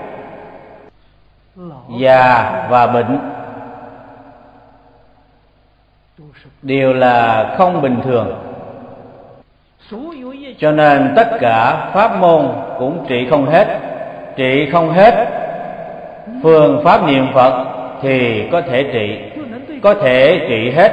Già và bệnh đều là không bình thường. Cho nên tất cả pháp môn cũng trị không hết. Trị không hết phương pháp niệm Phật thì có thể trị, có thể trị hết.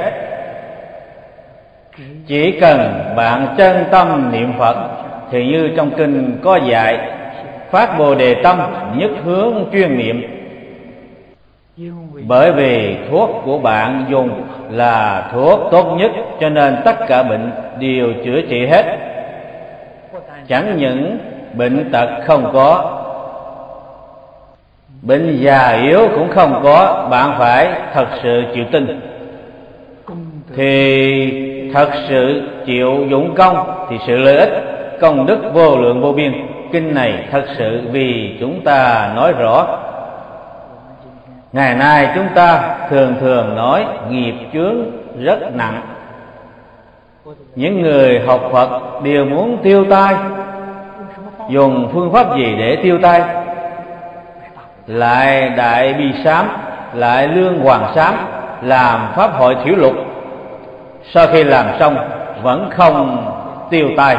Chỉ cần bạn chân tâm niệm Phật thì như trong kinh có dạy, phát Bồ Đề tâm, nhất hướng chuyên niệm. Bởi vì thuốc của bạn dùng là thuốc tốt nhất, cho nên tất cả bệnh đều chữa trị hết. Chẳng những bệnh tật không có, bệnh già yếu cũng không có. Bạn phải thật sự chịu tin, thì thật sự chịu dụng công, thì sự lợi ích công đức vô lượng vô biên. Kinh này thật sự vì chúng ta nói rõ. Ngày nay chúng ta thường thường nói nghiệp chướng rất nặng. Những người học Phật đều muốn tiêu tai. Dùng phương pháp gì để tiêu tai? Lại Đại Bi Sám, lại Lương Hoàng Sám, làm pháp hội thiểu lục. Sau khi làm xong vẫn không tiêu tai,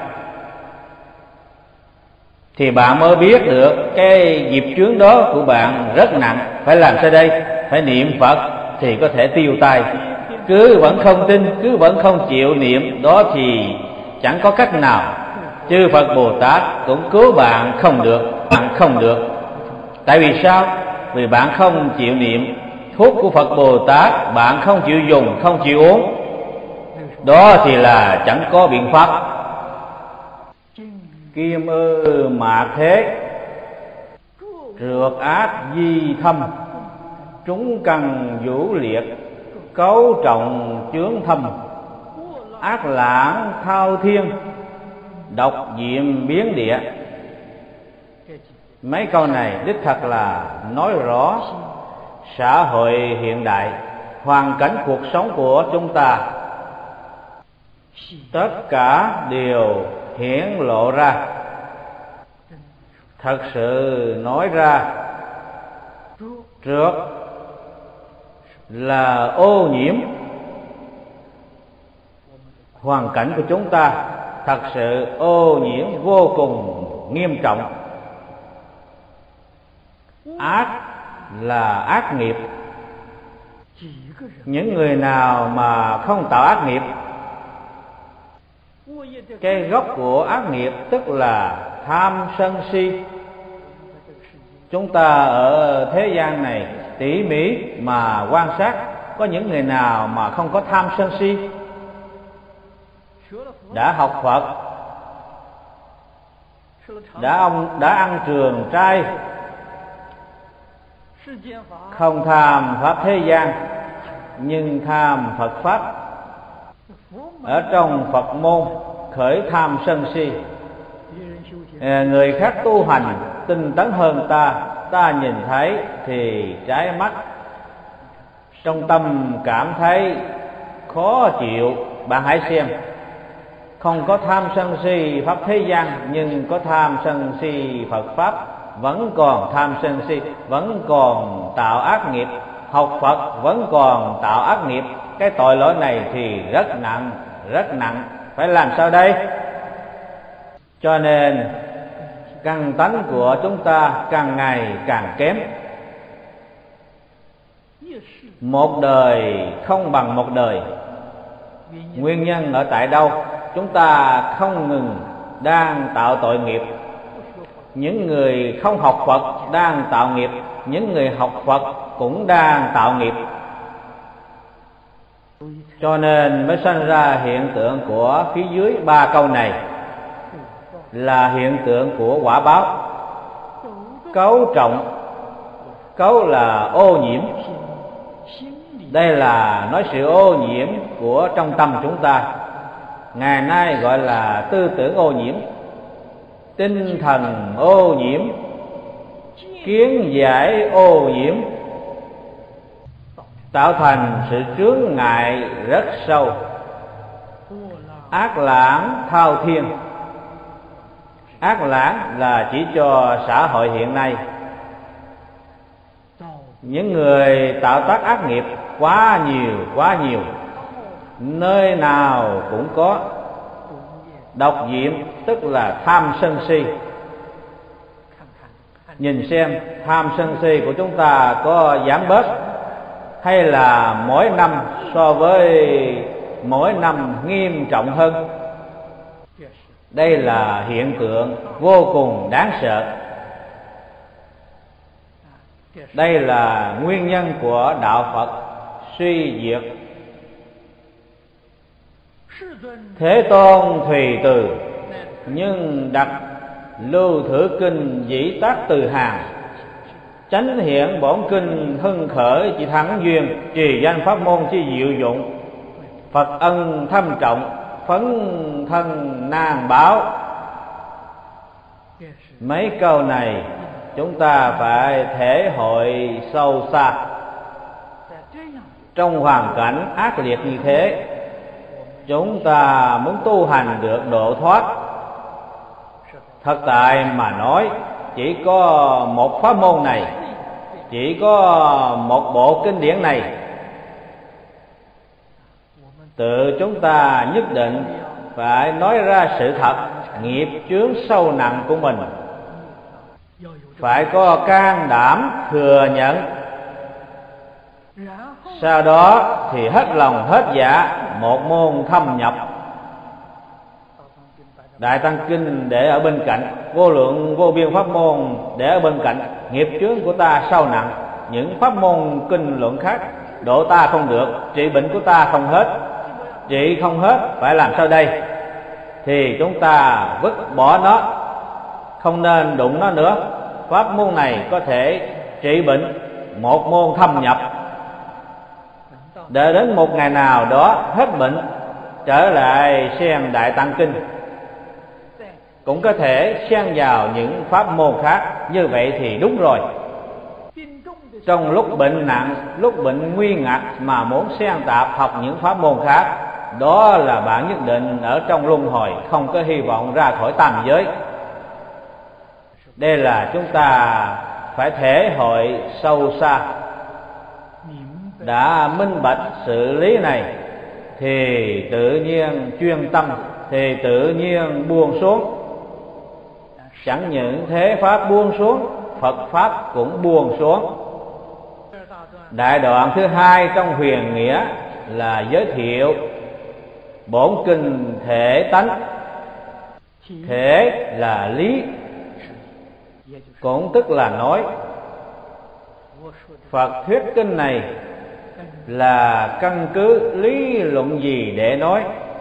thì bạn mới biết được cái nghiệp chướng đó của bạn rất nặng. Phải làm sao đây? Phải niệm Phật thì có thể tiêu tai. Cứ vẫn không tin, cứ vẫn không chịu niệm, đó thì chẳng có cách nào. Chư Phật Bồ Tát cũng cứu bạn không được. Bạn không được. Tại vì sao? Vì bạn không chịu niệm. Thuốc của Phật Bồ Tát bạn không chịu dùng, không chịu uống, đó thì là chẳng có biện pháp. Kim ư mạc thế, trượt ác di thâm, trúng căn vũ liệt, cấu trọng chướng thâm, ác lãng thao thiên, độc diệm biến địa. Mấy câu này đích thật là nói rõ xã hội hiện đại, hoàn cảnh cuộc sống của chúng ta tất cả đều hiển lộ ra. Thật sự nói ra, trượt là ô nhiễm. Hoàn cảnh của chúng ta thật sự ô nhiễm vô cùng nghiêm trọng. Ác là ác nghiệp. Những người nào mà không tạo ác nghiệp, cái gốc của ác nghiệp tức là tham sân si. Chúng ta ở thế gian này tỉ mỉ mà quan sát, có những người nào mà không có tham sân si? Đã học Phật, đã ăn trường trai, không tham pháp thế gian nhưng tham Phật pháp. Ở trong Phật môn khởi tham sân si. Người khác tu hành tinh tấn hơn ta, ta nhìn thấy thì trái mắt, trong tâm cảm thấy khó chịu. Bạn hãy xem, không có tham sân si pháp thế gian nhưng có tham sân si Phật pháp, vẫn còn tham sân si, vẫn còn tạo ác nghiệp. Học Phật vẫn còn tạo ác nghiệp. Cái tội lỗi này thì rất nặng, rất nặng. Phải làm sao đây? Cho nên căn tánh của chúng ta càng ngày càng kém. Một đời không bằng một đời. Nguyên nhân ở tại đâu? Chúng ta không ngừng đang tạo tội nghiệp. Những người không học Phật đang tạo nghiệp, những người học Phật cũng đang tạo nghiệp. Cho nên mới sinh ra hiện tượng của phía dưới 3 câu này, là hiện tượng của quả báo. Cấu trọng, cấu là ô nhiễm. Đây là nói sự ô nhiễm của trong tâm chúng ta. Ngày nay gọi là tư tưởng ô nhiễm, tinh thần ô nhiễm, kiến giải ô nhiễm, tạo thành sự chướng ngại rất sâu. Ác lãng thao thiên. Ác lãng là chỉ cho xã hội hiện nay. Những người tạo tác ác nghiệp quá nhiều, nơi nào cũng có. Độc diệm tức là tham sân si. Nhìn xem tham sân si của chúng ta có giảm bớt, hay là mỗi năm so với mỗi năm nghiêm trọng hơn. Đây là hiện tượng vô cùng đáng sợ. Đây là nguyên nhân của đạo Phật suy diệt. Thế Tôn thùy từ, nhưng đặt lưu thử kinh dĩ tác từ hàng. Chánh hiện bổn kinh hưng khởi chỉ thắng duyên, trì danh pháp môn chi diệu dụng. Phật ân thâm trọng, phấn thân nan báo. Mấy câu này chúng ta phải thể hội sâu xa. Trong hoàn cảnh ác liệt như thế, chúng ta muốn tu hành được độ thoát, thật tại mà nói, chỉ có một pháp môn này, chỉ có một bộ kinh điển này, tự chúng ta nhất định phải nói ra sự thật nghiệp chướng sâu nặng của mình, phải có can đảm thừa nhận, sau đó thì hết lòng hết dạ một môn thâm nhập. Đại Tăng Kinh để ở bên cạnh, vô lượng vô biên pháp môn để ở bên cạnh. Nghiệp chướng của ta sâu nặng, những pháp môn kinh luận khác độ ta không được, trị bệnh của ta không hết, trị không hết, phải làm sao đây? Thì chúng ta vứt bỏ nó, không nên đụng nó nữa. Pháp môn này có thể trị bệnh, một môn thâm nhập, đợi đến một ngày nào đó hết bệnh, trở lại xem Đại Tăng Kinh, cũng có thể xen vào những pháp môn khác. Như vậy thì đúng rồi. Trong lúc bệnh nặng, lúc bệnh nguy ngặt mà muốn xen tạp học những pháp môn khác, đó là bạn nhất định ở trong luân hồi, không có hy vọng ra khỏi tam giới. Đây là chúng ta phải thể hội sâu xa. Đã minh bạch sự lý này thì tự nhiên chuyên tâm, thì tự nhiên buông xuống. Chẳng những thế pháp buông xuống, Phật pháp cũng buông xuống. Đại đoạn thứ hai trong huyền nghĩa là giới thiệu bổn kinh thể tánh. Thể là lý, cũng tức là nói. Phật thuyết kinh này là căn cứ lý luận gì để nói?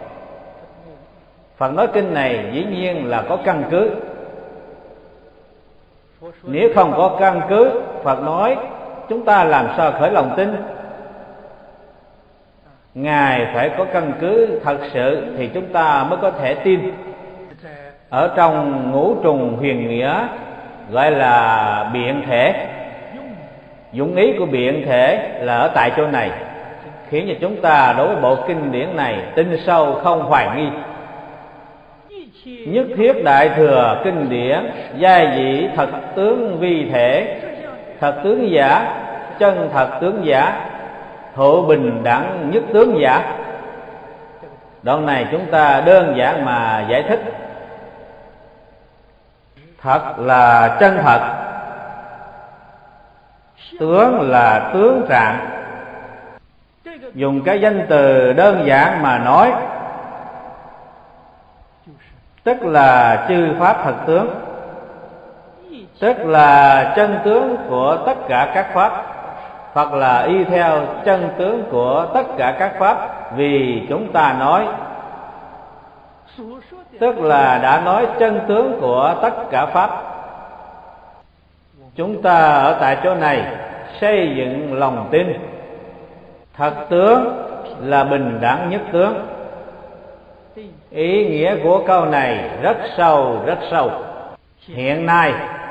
Phật nói kinh này dĩ nhiên là có căn cứ. Nếu không có căn cứ, Phật nói chúng ta làm sao khởi lòng tin? Ngài phải có căn cứ thật sự thì chúng ta mới có thể tin. Ở trong ngũ trùng huyền nghĩa gọi là biện thể. Dụng ý của biện thể là ở tại chỗ này, khiến cho chúng ta đối với bộ kinh điển này tin sâu không hoài nghi. Nhất thiết đại thừa kinh điển, giai dĩ thật tướng vi thể, thật tướng giả, chân thật tướng giả, thụ bình đẳng nhất tướng giả. Đoạn này chúng ta đơn giản mà giải thích. Thật là chân thật, tướng là tướng trạng. Dùng cái danh từ đơn giản mà nói, tức là chư pháp thật tướng, tức là chân tướng của tất cả các pháp, hoặc là y theo chân tướng của tất cả các pháp. Vì chúng ta nói, tức là đã nói chân tướng của tất cả pháp. Chúng ta ở tại chỗ này xây dựng lòng tin. Thật tướng là bình đẳng nhất tướng. Ý nghĩa của câu này rất sâu, rất sâu. Hiện nay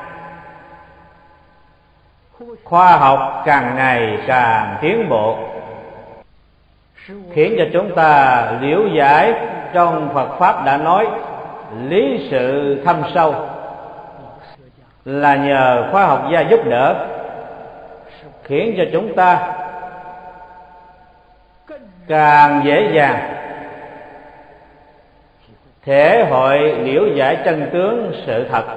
khoa học càng ngày càng tiến bộ, khiến cho chúng ta liễu giải trong Phật pháp đã nói lý sự thâm sâu, là nhờ khoa học gia giúp đỡ, khiến cho chúng ta càng dễ dàng thể hội liễu giải chân tướng sự thật.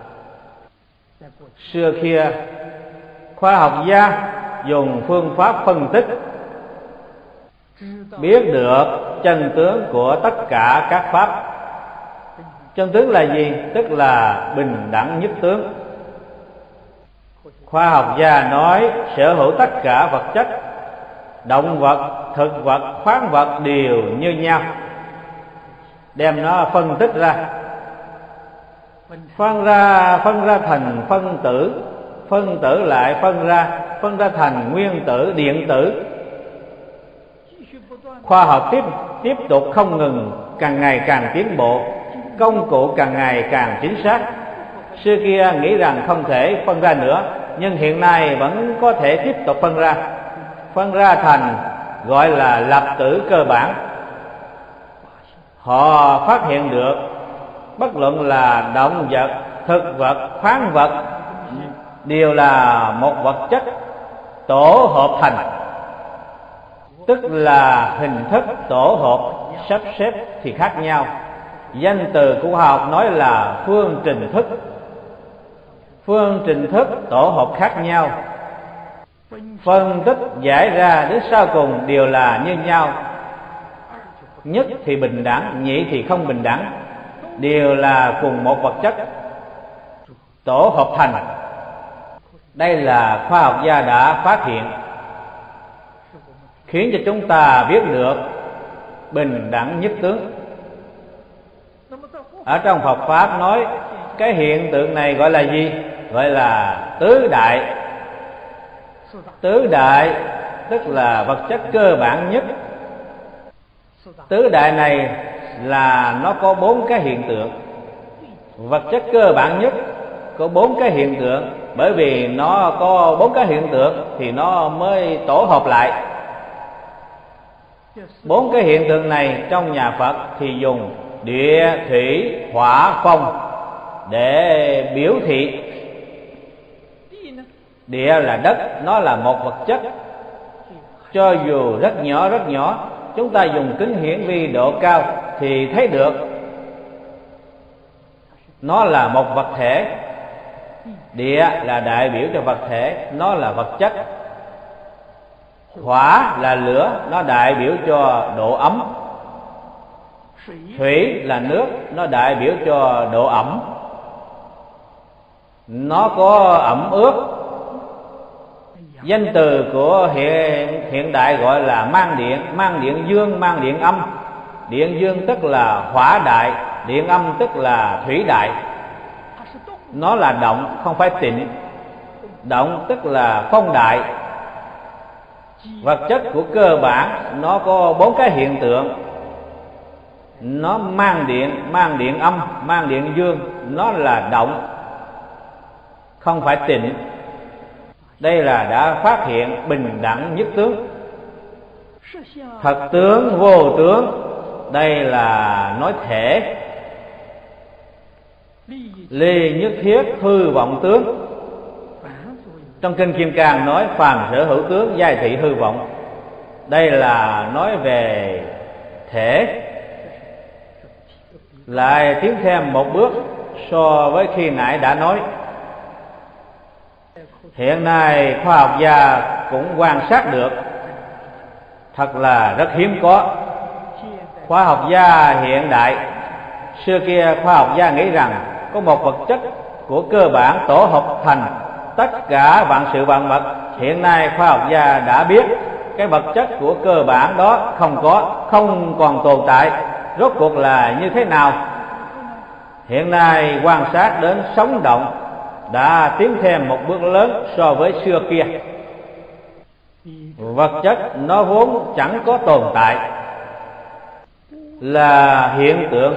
Xưa kia khoa học gia dùng phương pháp phân tích, biết được chân tướng của tất cả các pháp. Chân tướng là gì? Tức là bình đẳng nhất tướng. Khoa học gia nói sở hữu tất cả vật chất, động vật, thực vật, khoáng vật đều như nhau, đem nó phân tích ra, phân ra thành phân tử, phân tử lại phân ra thành nguyên tử, điện tử. Khoa học tiếp tục không ngừng, càng ngày càng tiến bộ, công cụ càng ngày càng chính xác. Xưa kia nghĩ rằng không thể phân ra nữa, nhưng hiện nay vẫn có thể tiếp tục phân ra thành gọi là lập tử cơ bản. Họ phát hiện được bất luận là động vật, thực vật, khoáng vật đều là một vật chất tổ hợp thành, tức là hình thức tổ hợp sắp xếp thì khác nhau. Danh từ của khoa học nói là phương trình thức tổ hợp khác nhau. Phân tích giải ra đến sau cùng đều là như nhau. Nhất thì bình đẳng, nhị thì không bình đẳng, đều là cùng một vật chất tổ hợp thành. Đây là khoa học gia đã phát hiện, khiến cho chúng ta biết được bình đẳng nhất tướng. Ở trong Phật Pháp nói cái hiện tượng này gọi là gì? Gọi là tứ đại. Tứ đại tức là vật chất cơ bản nhất. Tứ đại này là nó có 4 cái hiện tượng. Vật chất cơ bản nhất có 4 cái hiện tượng, bởi vì nó có 4 cái hiện tượng thì nó mới tổ hợp lại. 4 cái hiện tượng này trong nhà Phật thì dùng địa, thủy, hỏa, phong để biểu thị. Địa là đất, nó là một vật chất, cho dù rất nhỏ, chúng ta dùng kính hiển vi độ cao thì thấy được nó là một vật thể. Địa là đại biểu cho vật thể, nó là vật chất. Hỏa là lửa, nó đại biểu cho độ ấm. Thủy là nước, nó đại biểu cho độ ẩm. Nó có ẩm ướt. Danh từ của hiện đại gọi là mang điện dương, mang điện âm. Điện dương tức là hỏa đại, điện âm tức là thủy đại. Nó là động, không phải tịnh. Động tức là phong đại. Vật chất của cơ bản nó có 4 cái hiện tượng. Nó mang điện âm, mang điện dương. Nó là động, không phải tịnh. Đây là đã phát hiện bình đẳng nhất tướng. Thật tướng, vô tướng, đây là nói thể. Ly nhất thiết, hư vọng tướng. Trong Kinh Kim Cang nói phàm sở hữu tướng, giai thị hư vọng. Đây là nói về thể. Lại tiến thêm một bước so với khi nãy đã nói. Hiện nay khoa học gia cũng quan sát được, thật là rất hiếm có. Khoa học gia hiện đại, xưa kia khoa học gia nghĩ rằng có một vật chất của cơ bản tổ hợp thành tất cả vạn sự vạn vật. Hiện nay khoa học gia đã biết cái vật chất của cơ bản đó không còn tồn tại. Rốt cuộc là như thế nào? Hiện nay quan sát đến sống động đã tiến thêm một bước lớn so với xưa kia. Vật chất nó vốn chẳng có tồn tại, là hiện tượng,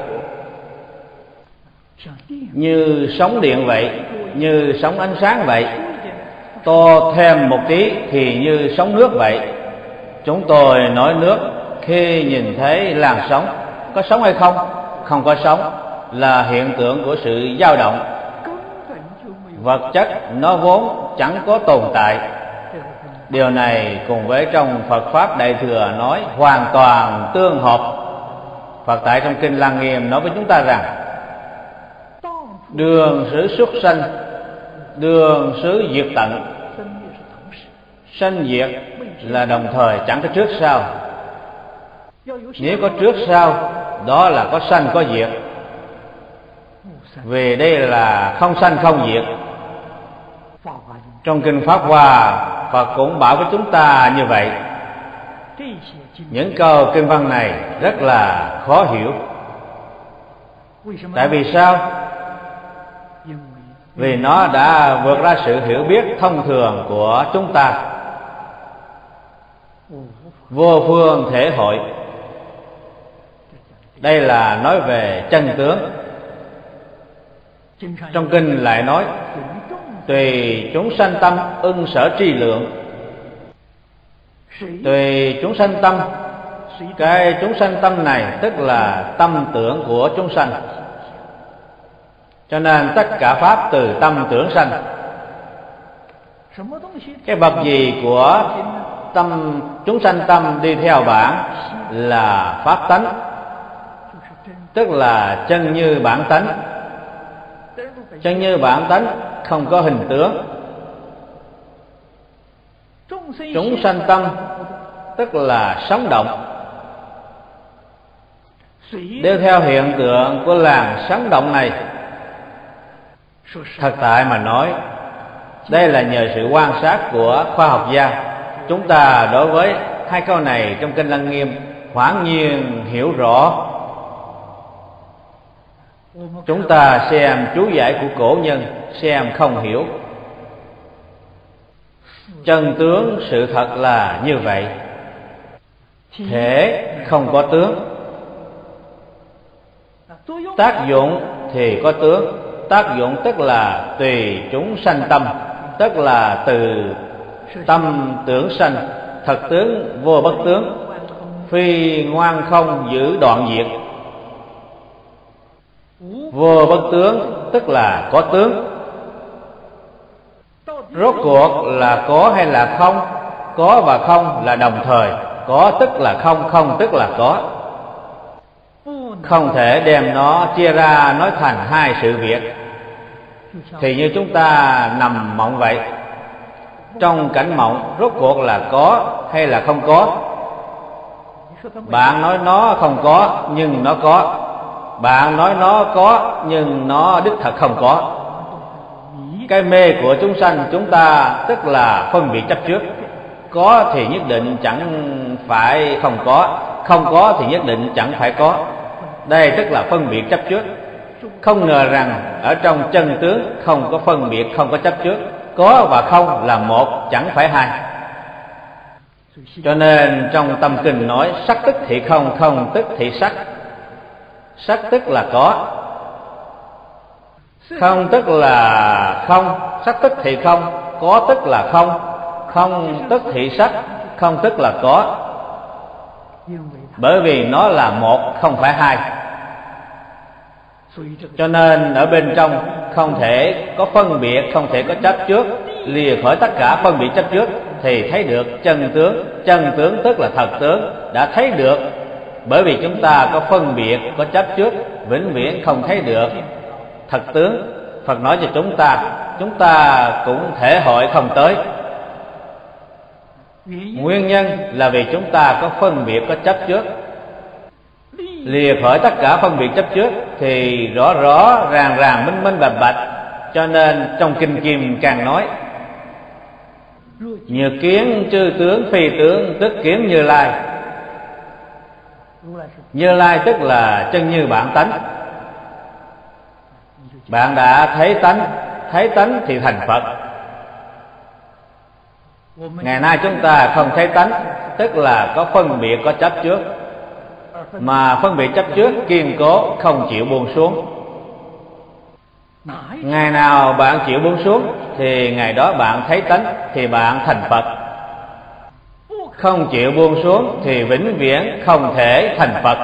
như sóng điện vậy, như sóng ánh sáng vậy. To thêm một tí thì như sóng nước vậy. Chúng tôi nói nước, khi nhìn thấy làn sóng, có sóng hay không? Không có sóng, là hiện tượng của sự dao động. Vật chất nó vốn chẳng có tồn tại. Điều này cùng với trong Phật Pháp Đại Thừa nói hoàn toàn tương hợp. Phật tại trong Kinh Lăng Nghiêm nói với chúng ta rằng đường xứ xuất sanh, đường xứ diệt tận. Sanh diệt là đồng thời, chẳng có trước sau. Nếu có trước sau, đó là có sanh có diệt. Vì đây là không sanh không diệt. Trong Kinh Pháp Hoa, Phật cũng bảo với chúng ta như vậy. Những câu kinh văn này rất là khó hiểu. Tại vì sao? Vì nó đã vượt ra sự hiểu biết thông thường của chúng ta. Vô phương thể hội. Đây là nói về chân tướng. Trong kinh lại nói tùy chúng sanh tâm ưng sở tri lượng. Tùy chúng sanh tâm, cái chúng sanh tâm này tức là tâm tưởng của chúng sanh. Cho nên tất cả pháp từ tâm tưởng sanh. Cái vật gì của tâm chúng sanh tâm đi theo bản là pháp tánh, tức là chân như bản tánh. Chân như bản tánh không có hình tướng. Chúng sanh tâm tức là sống động, đeo theo hiện tượng của làn sống động này. Thật tại mà nói, đây là nhờ sự quan sát của khoa học gia. Chúng ta đối với hai câu này trong kinh Lăng Nghiêm hoảng nhiên hiểu rõ. Chúng ta xem chú giải của cổ nhân, xem không hiểu. Chân tướng sự thật là như vậy. Thể không có tướng, tác dụng thì có tướng. Tác dụng tức là tùy chúng sanh tâm, tức là từ tâm tưởng sanh. Thật tướng vô bất tướng, phi ngoan không giữ đoạn diệt. Vô bất tướng tức là có tướng. Rốt cuộc là có hay là không? Có và không là đồng thời. Có tức là không, không tức là có. Không thể đem nó chia ra nói thành hai sự việc. Thì như chúng ta nằm mộng vậy. Trong cảnh mộng rốt cuộc là có hay là không có? Bạn nói nó không có nhưng nó có. Bạn nói nó có nhưng nó đích thật không có. Cái mê của chúng sanh chúng ta tức là phân biệt chấp trước. Có thì nhất định chẳng phải không có, không có thì nhất định chẳng phải có. Đây tức là phân biệt chấp trước. Không ngờ rằng ở trong chân tướng không có phân biệt, không có chấp trước. Có và không là một, chẳng phải hai. Cho nên trong tâm kinh nói sắc tức thì không, không tức thì sắc. Sắc tức là có, không tức là không. Sắc tức thì không, có tức là không. Không tức thì sắc, không tức là có. Bởi vì nó là một, không phải hai. Cho nên ở bên trong không thể có phân biệt, không thể có chấp trước. Lìa khỏi tất cả phân biệt chấp trước thì thấy được chân tướng. Chân tướng tức là thật tướng, đã thấy được. Bởi vì chúng ta có phân biệt, có chấp trước, vĩnh viễn không thấy được thật tướng. Phật nói cho chúng ta cũng thể hội không tới. Nguyên nhân là vì chúng ta có phân biệt, có chấp trước. Lìa khỏi tất cả phân biệt chấp trước thì rõ rõ ràng ràng, minh minh bạch bạch. Cho nên trong kinh Kim càng nói nhược kiến chư tướng phi tướng, tức kiến Như Lai. Như Lai tức là chân như bản tánh. Bạn đã thấy tánh, thấy tánh thì thành Phật. Ngày nay chúng ta không thấy tánh, tức là có phân biệt, có chấp trước. Mà phân biệt chấp trước kiên cố, không chịu buông xuống. Ngày nào bạn chịu buông xuống thì ngày đó bạn thấy tánh, thì bạn thành Phật. Không chịu buông xuống thì vĩnh viễn không thể thành Phật.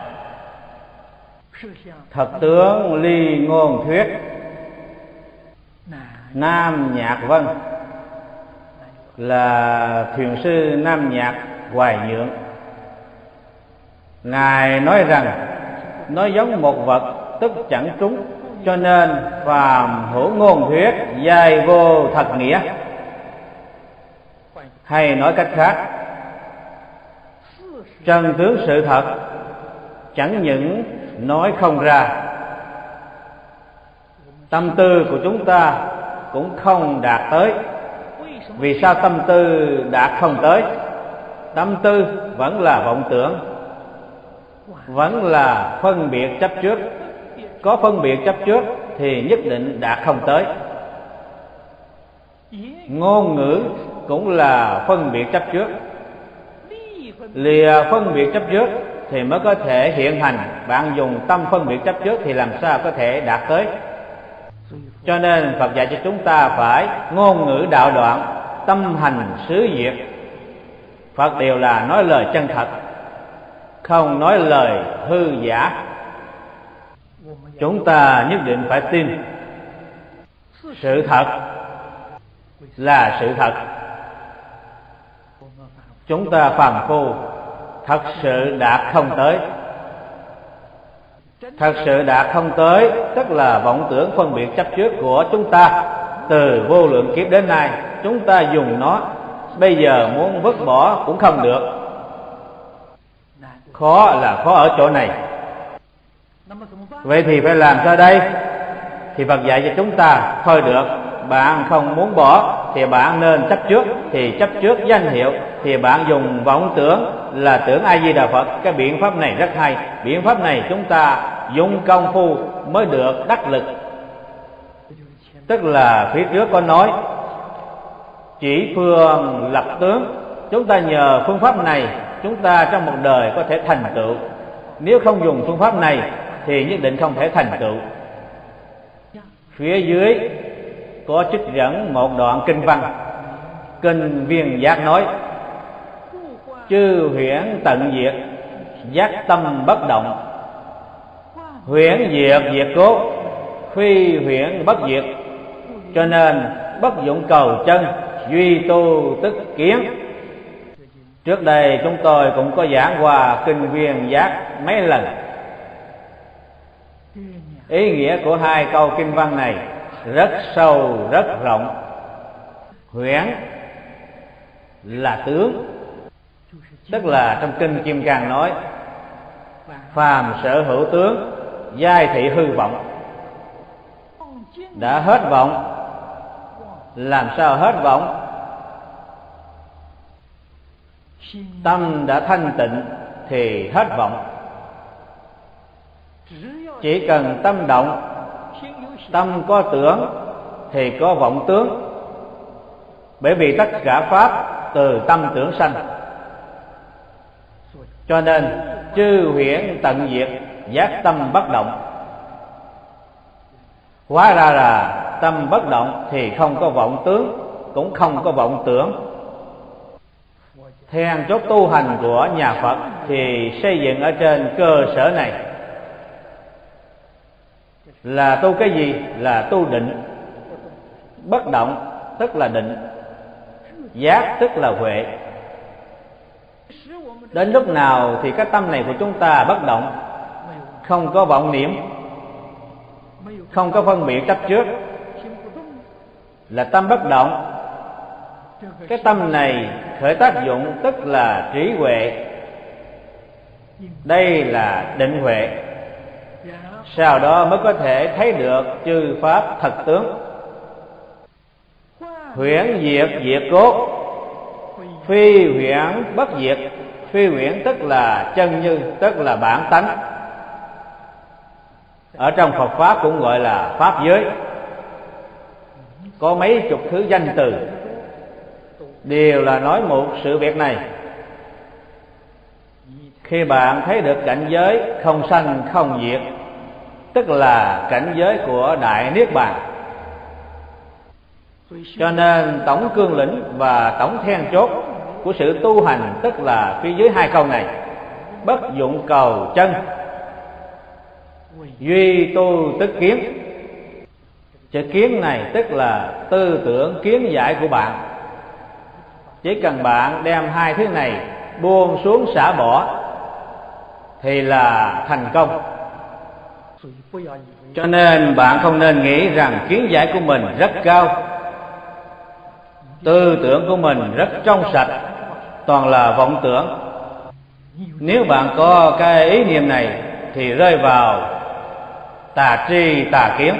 Thật tướng ly ngôn thuyết. Nam Nhạc Vân là thiền sư Nam Nhạc Hoài Nhượng. Ngài nói rằng nó giống một vật tức chẳng trúng, cho nên phàm hữu ngôn thuyết giai vô thật nghĩa. Hay nói cách khác, chân tướng sự thật chẳng những nói không ra, tâm tư của chúng ta cũng không đạt tới. Vì sao tâm tư đạt không tới? Tâm tư vẫn là vọng tưởng, vẫn là phân biệt chấp trước. Có phân biệt chấp trước thì nhất định đạt không tới. Ngôn ngữ cũng là phân biệt chấp trước. Lìa phân biệt chấp trước thì mới có thể hiện hành. Bạn dùng tâm phân biệt chấp trước thì làm sao có thể đạt tới? Cho nên Phật dạy cho chúng ta phải ngôn ngữ đạo đoạn, tâm hành xứ diệt. Phật đều là nói lời chân thật, không nói lời hư giả. Chúng ta nhất định phải tin sự thật là sự thật. Chúng ta phàm phu thật sự đạt không tới. Thật sự đạt không tới tức là vọng tưởng phân biệt chấp trước của chúng ta từ vô lượng kiếp đến nay. Chúng ta dùng nó, bây giờ muốn vứt bỏ cũng không được. Khó là khó ở chỗ này. Vậy thì phải làm sao đây? Thì Phật dạy cho chúng ta thôi được, bạn không muốn bỏ thì bạn nên chấp trước. Thì chấp trước danh hiệu thì bạn dùng vọng tưởng là tưởng A Di Đà Phật. Cái biện pháp này rất hay. Biện pháp này chúng ta dùng công phu mới được đắc lực. Tức là phía trước có nói chỉ phương lập tướng. Chúng ta nhờ phương pháp này, chúng ta trong một đời có thể thành tựu. Nếu không dùng phương pháp này thì nhất định không thể thành tựu. Phía dưới có trích dẫn một đoạn kinh văn. Kinh Viên Giác nói: chư huyễn tận diệt, giác tâm bất động. Huyễn diệt diệt cốt, phi huyễn bất diệt. Cho nên bất dụng cầu chân, duy tu tức kiến. Trước đây chúng tôi cũng có giảng qua Kinh Viên Giác mấy lần. Ý nghĩa của hai câu kinh văn này rất sâu, rất rộng. Huyễn là tướng, tức là trong Kinh Kim Cang nói phàm sở hữu tướng, giai thị hư vọng. Đã hết vọng. Làm sao hết vọng? Tâm đã thanh tịnh thì hết vọng. Chỉ cần tâm động, tâm có tưởng thì có vọng tướng. Bởi vì tất cả pháp từ tâm tưởng sanh. Cho nên chư huyễn tận diệt, giác tâm bất động. Hóa ra là tâm bất động thì không có vọng tướng, cũng không có vọng tưởng. Then chốt tu hành của nhà Phật thì xây dựng ở trên cơ sở này. Là tu cái gì? Là tu định. Bất động tức là định, giác tức là huệ. Đến lúc nào thì cái tâm này của chúng ta bất động, không có vọng niệm, không có phân biệt chấp trước, là tâm bất động. Cái tâm này khởi tác dụng tức là trí huệ. Đây là định huệ. Sau đó mới có thể thấy được chư pháp thật tướng. Huyễn diệt diệt cốt, phi huyễn bất diệt. Phi huyễn tức là chân như, tức là bản tánh. Ở trong Phật Pháp cũng gọi là Pháp giới. Có mấy chục thứ danh từ đều là nói một sự việc này. Khi bạn thấy được cảnh giới không sanh không diệt, tức là cảnh giới của Đại Niết Bàn. Cho nên tổng cương lĩnh và tổng then chốt của sự tu hành tức là phía dưới hai câu này: bất dụng cầu chân, duy tu tức kiến. Chữ kiến này tức là tư tưởng kiến giải của bạn. Chỉ cần bạn đem hai thứ này buông xuống xả bỏ thì là thành công. Cho nên bạn không nên nghĩ rằng kiến giải của mình rất cao, tư tưởng của mình rất trong sạch, toàn là vọng tưởng. Nếu bạn có cái ý niệm này thì rơi vào tà tri tà kiến.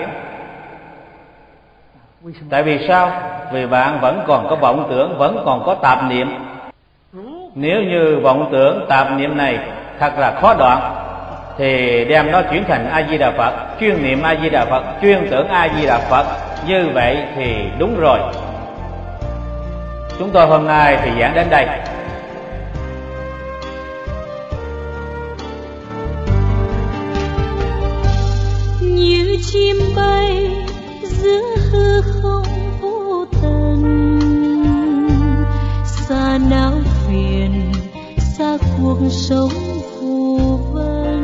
Tại vì sao? Vì bạn vẫn còn có vọng tưởng, vẫn còn có tạp niệm. Nếu như vọng tưởng tạp niệm này thật là khó đoạn thì đem nó chuyển thành A Di Đà Phật, chuyên niệm A Di Đà Phật, chuyên tưởng A Di Đà Phật. Như vậy thì đúng rồi. Chúng tôi hôm nay thì giảng đến đây. Như chim bay giữa hư không vô tận, xa não phiền, xa cuộc sống phù vân.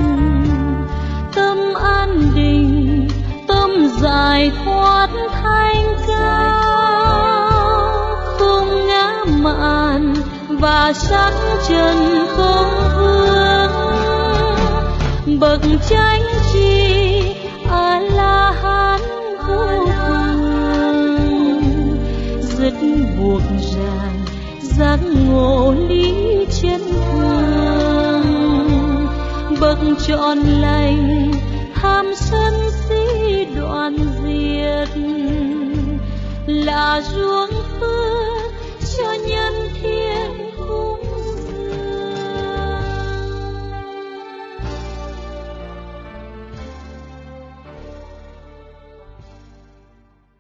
Tâm an định, tâm giải thoát thanh cao, không ngã mạn và sắc trần không vương. Bậc chánh tri a la hán vô cùng, dứt buộc ràng giác ngộ lý chân thường. Bậc trọn lành tham sân si đoạn diệt, là ruộng phước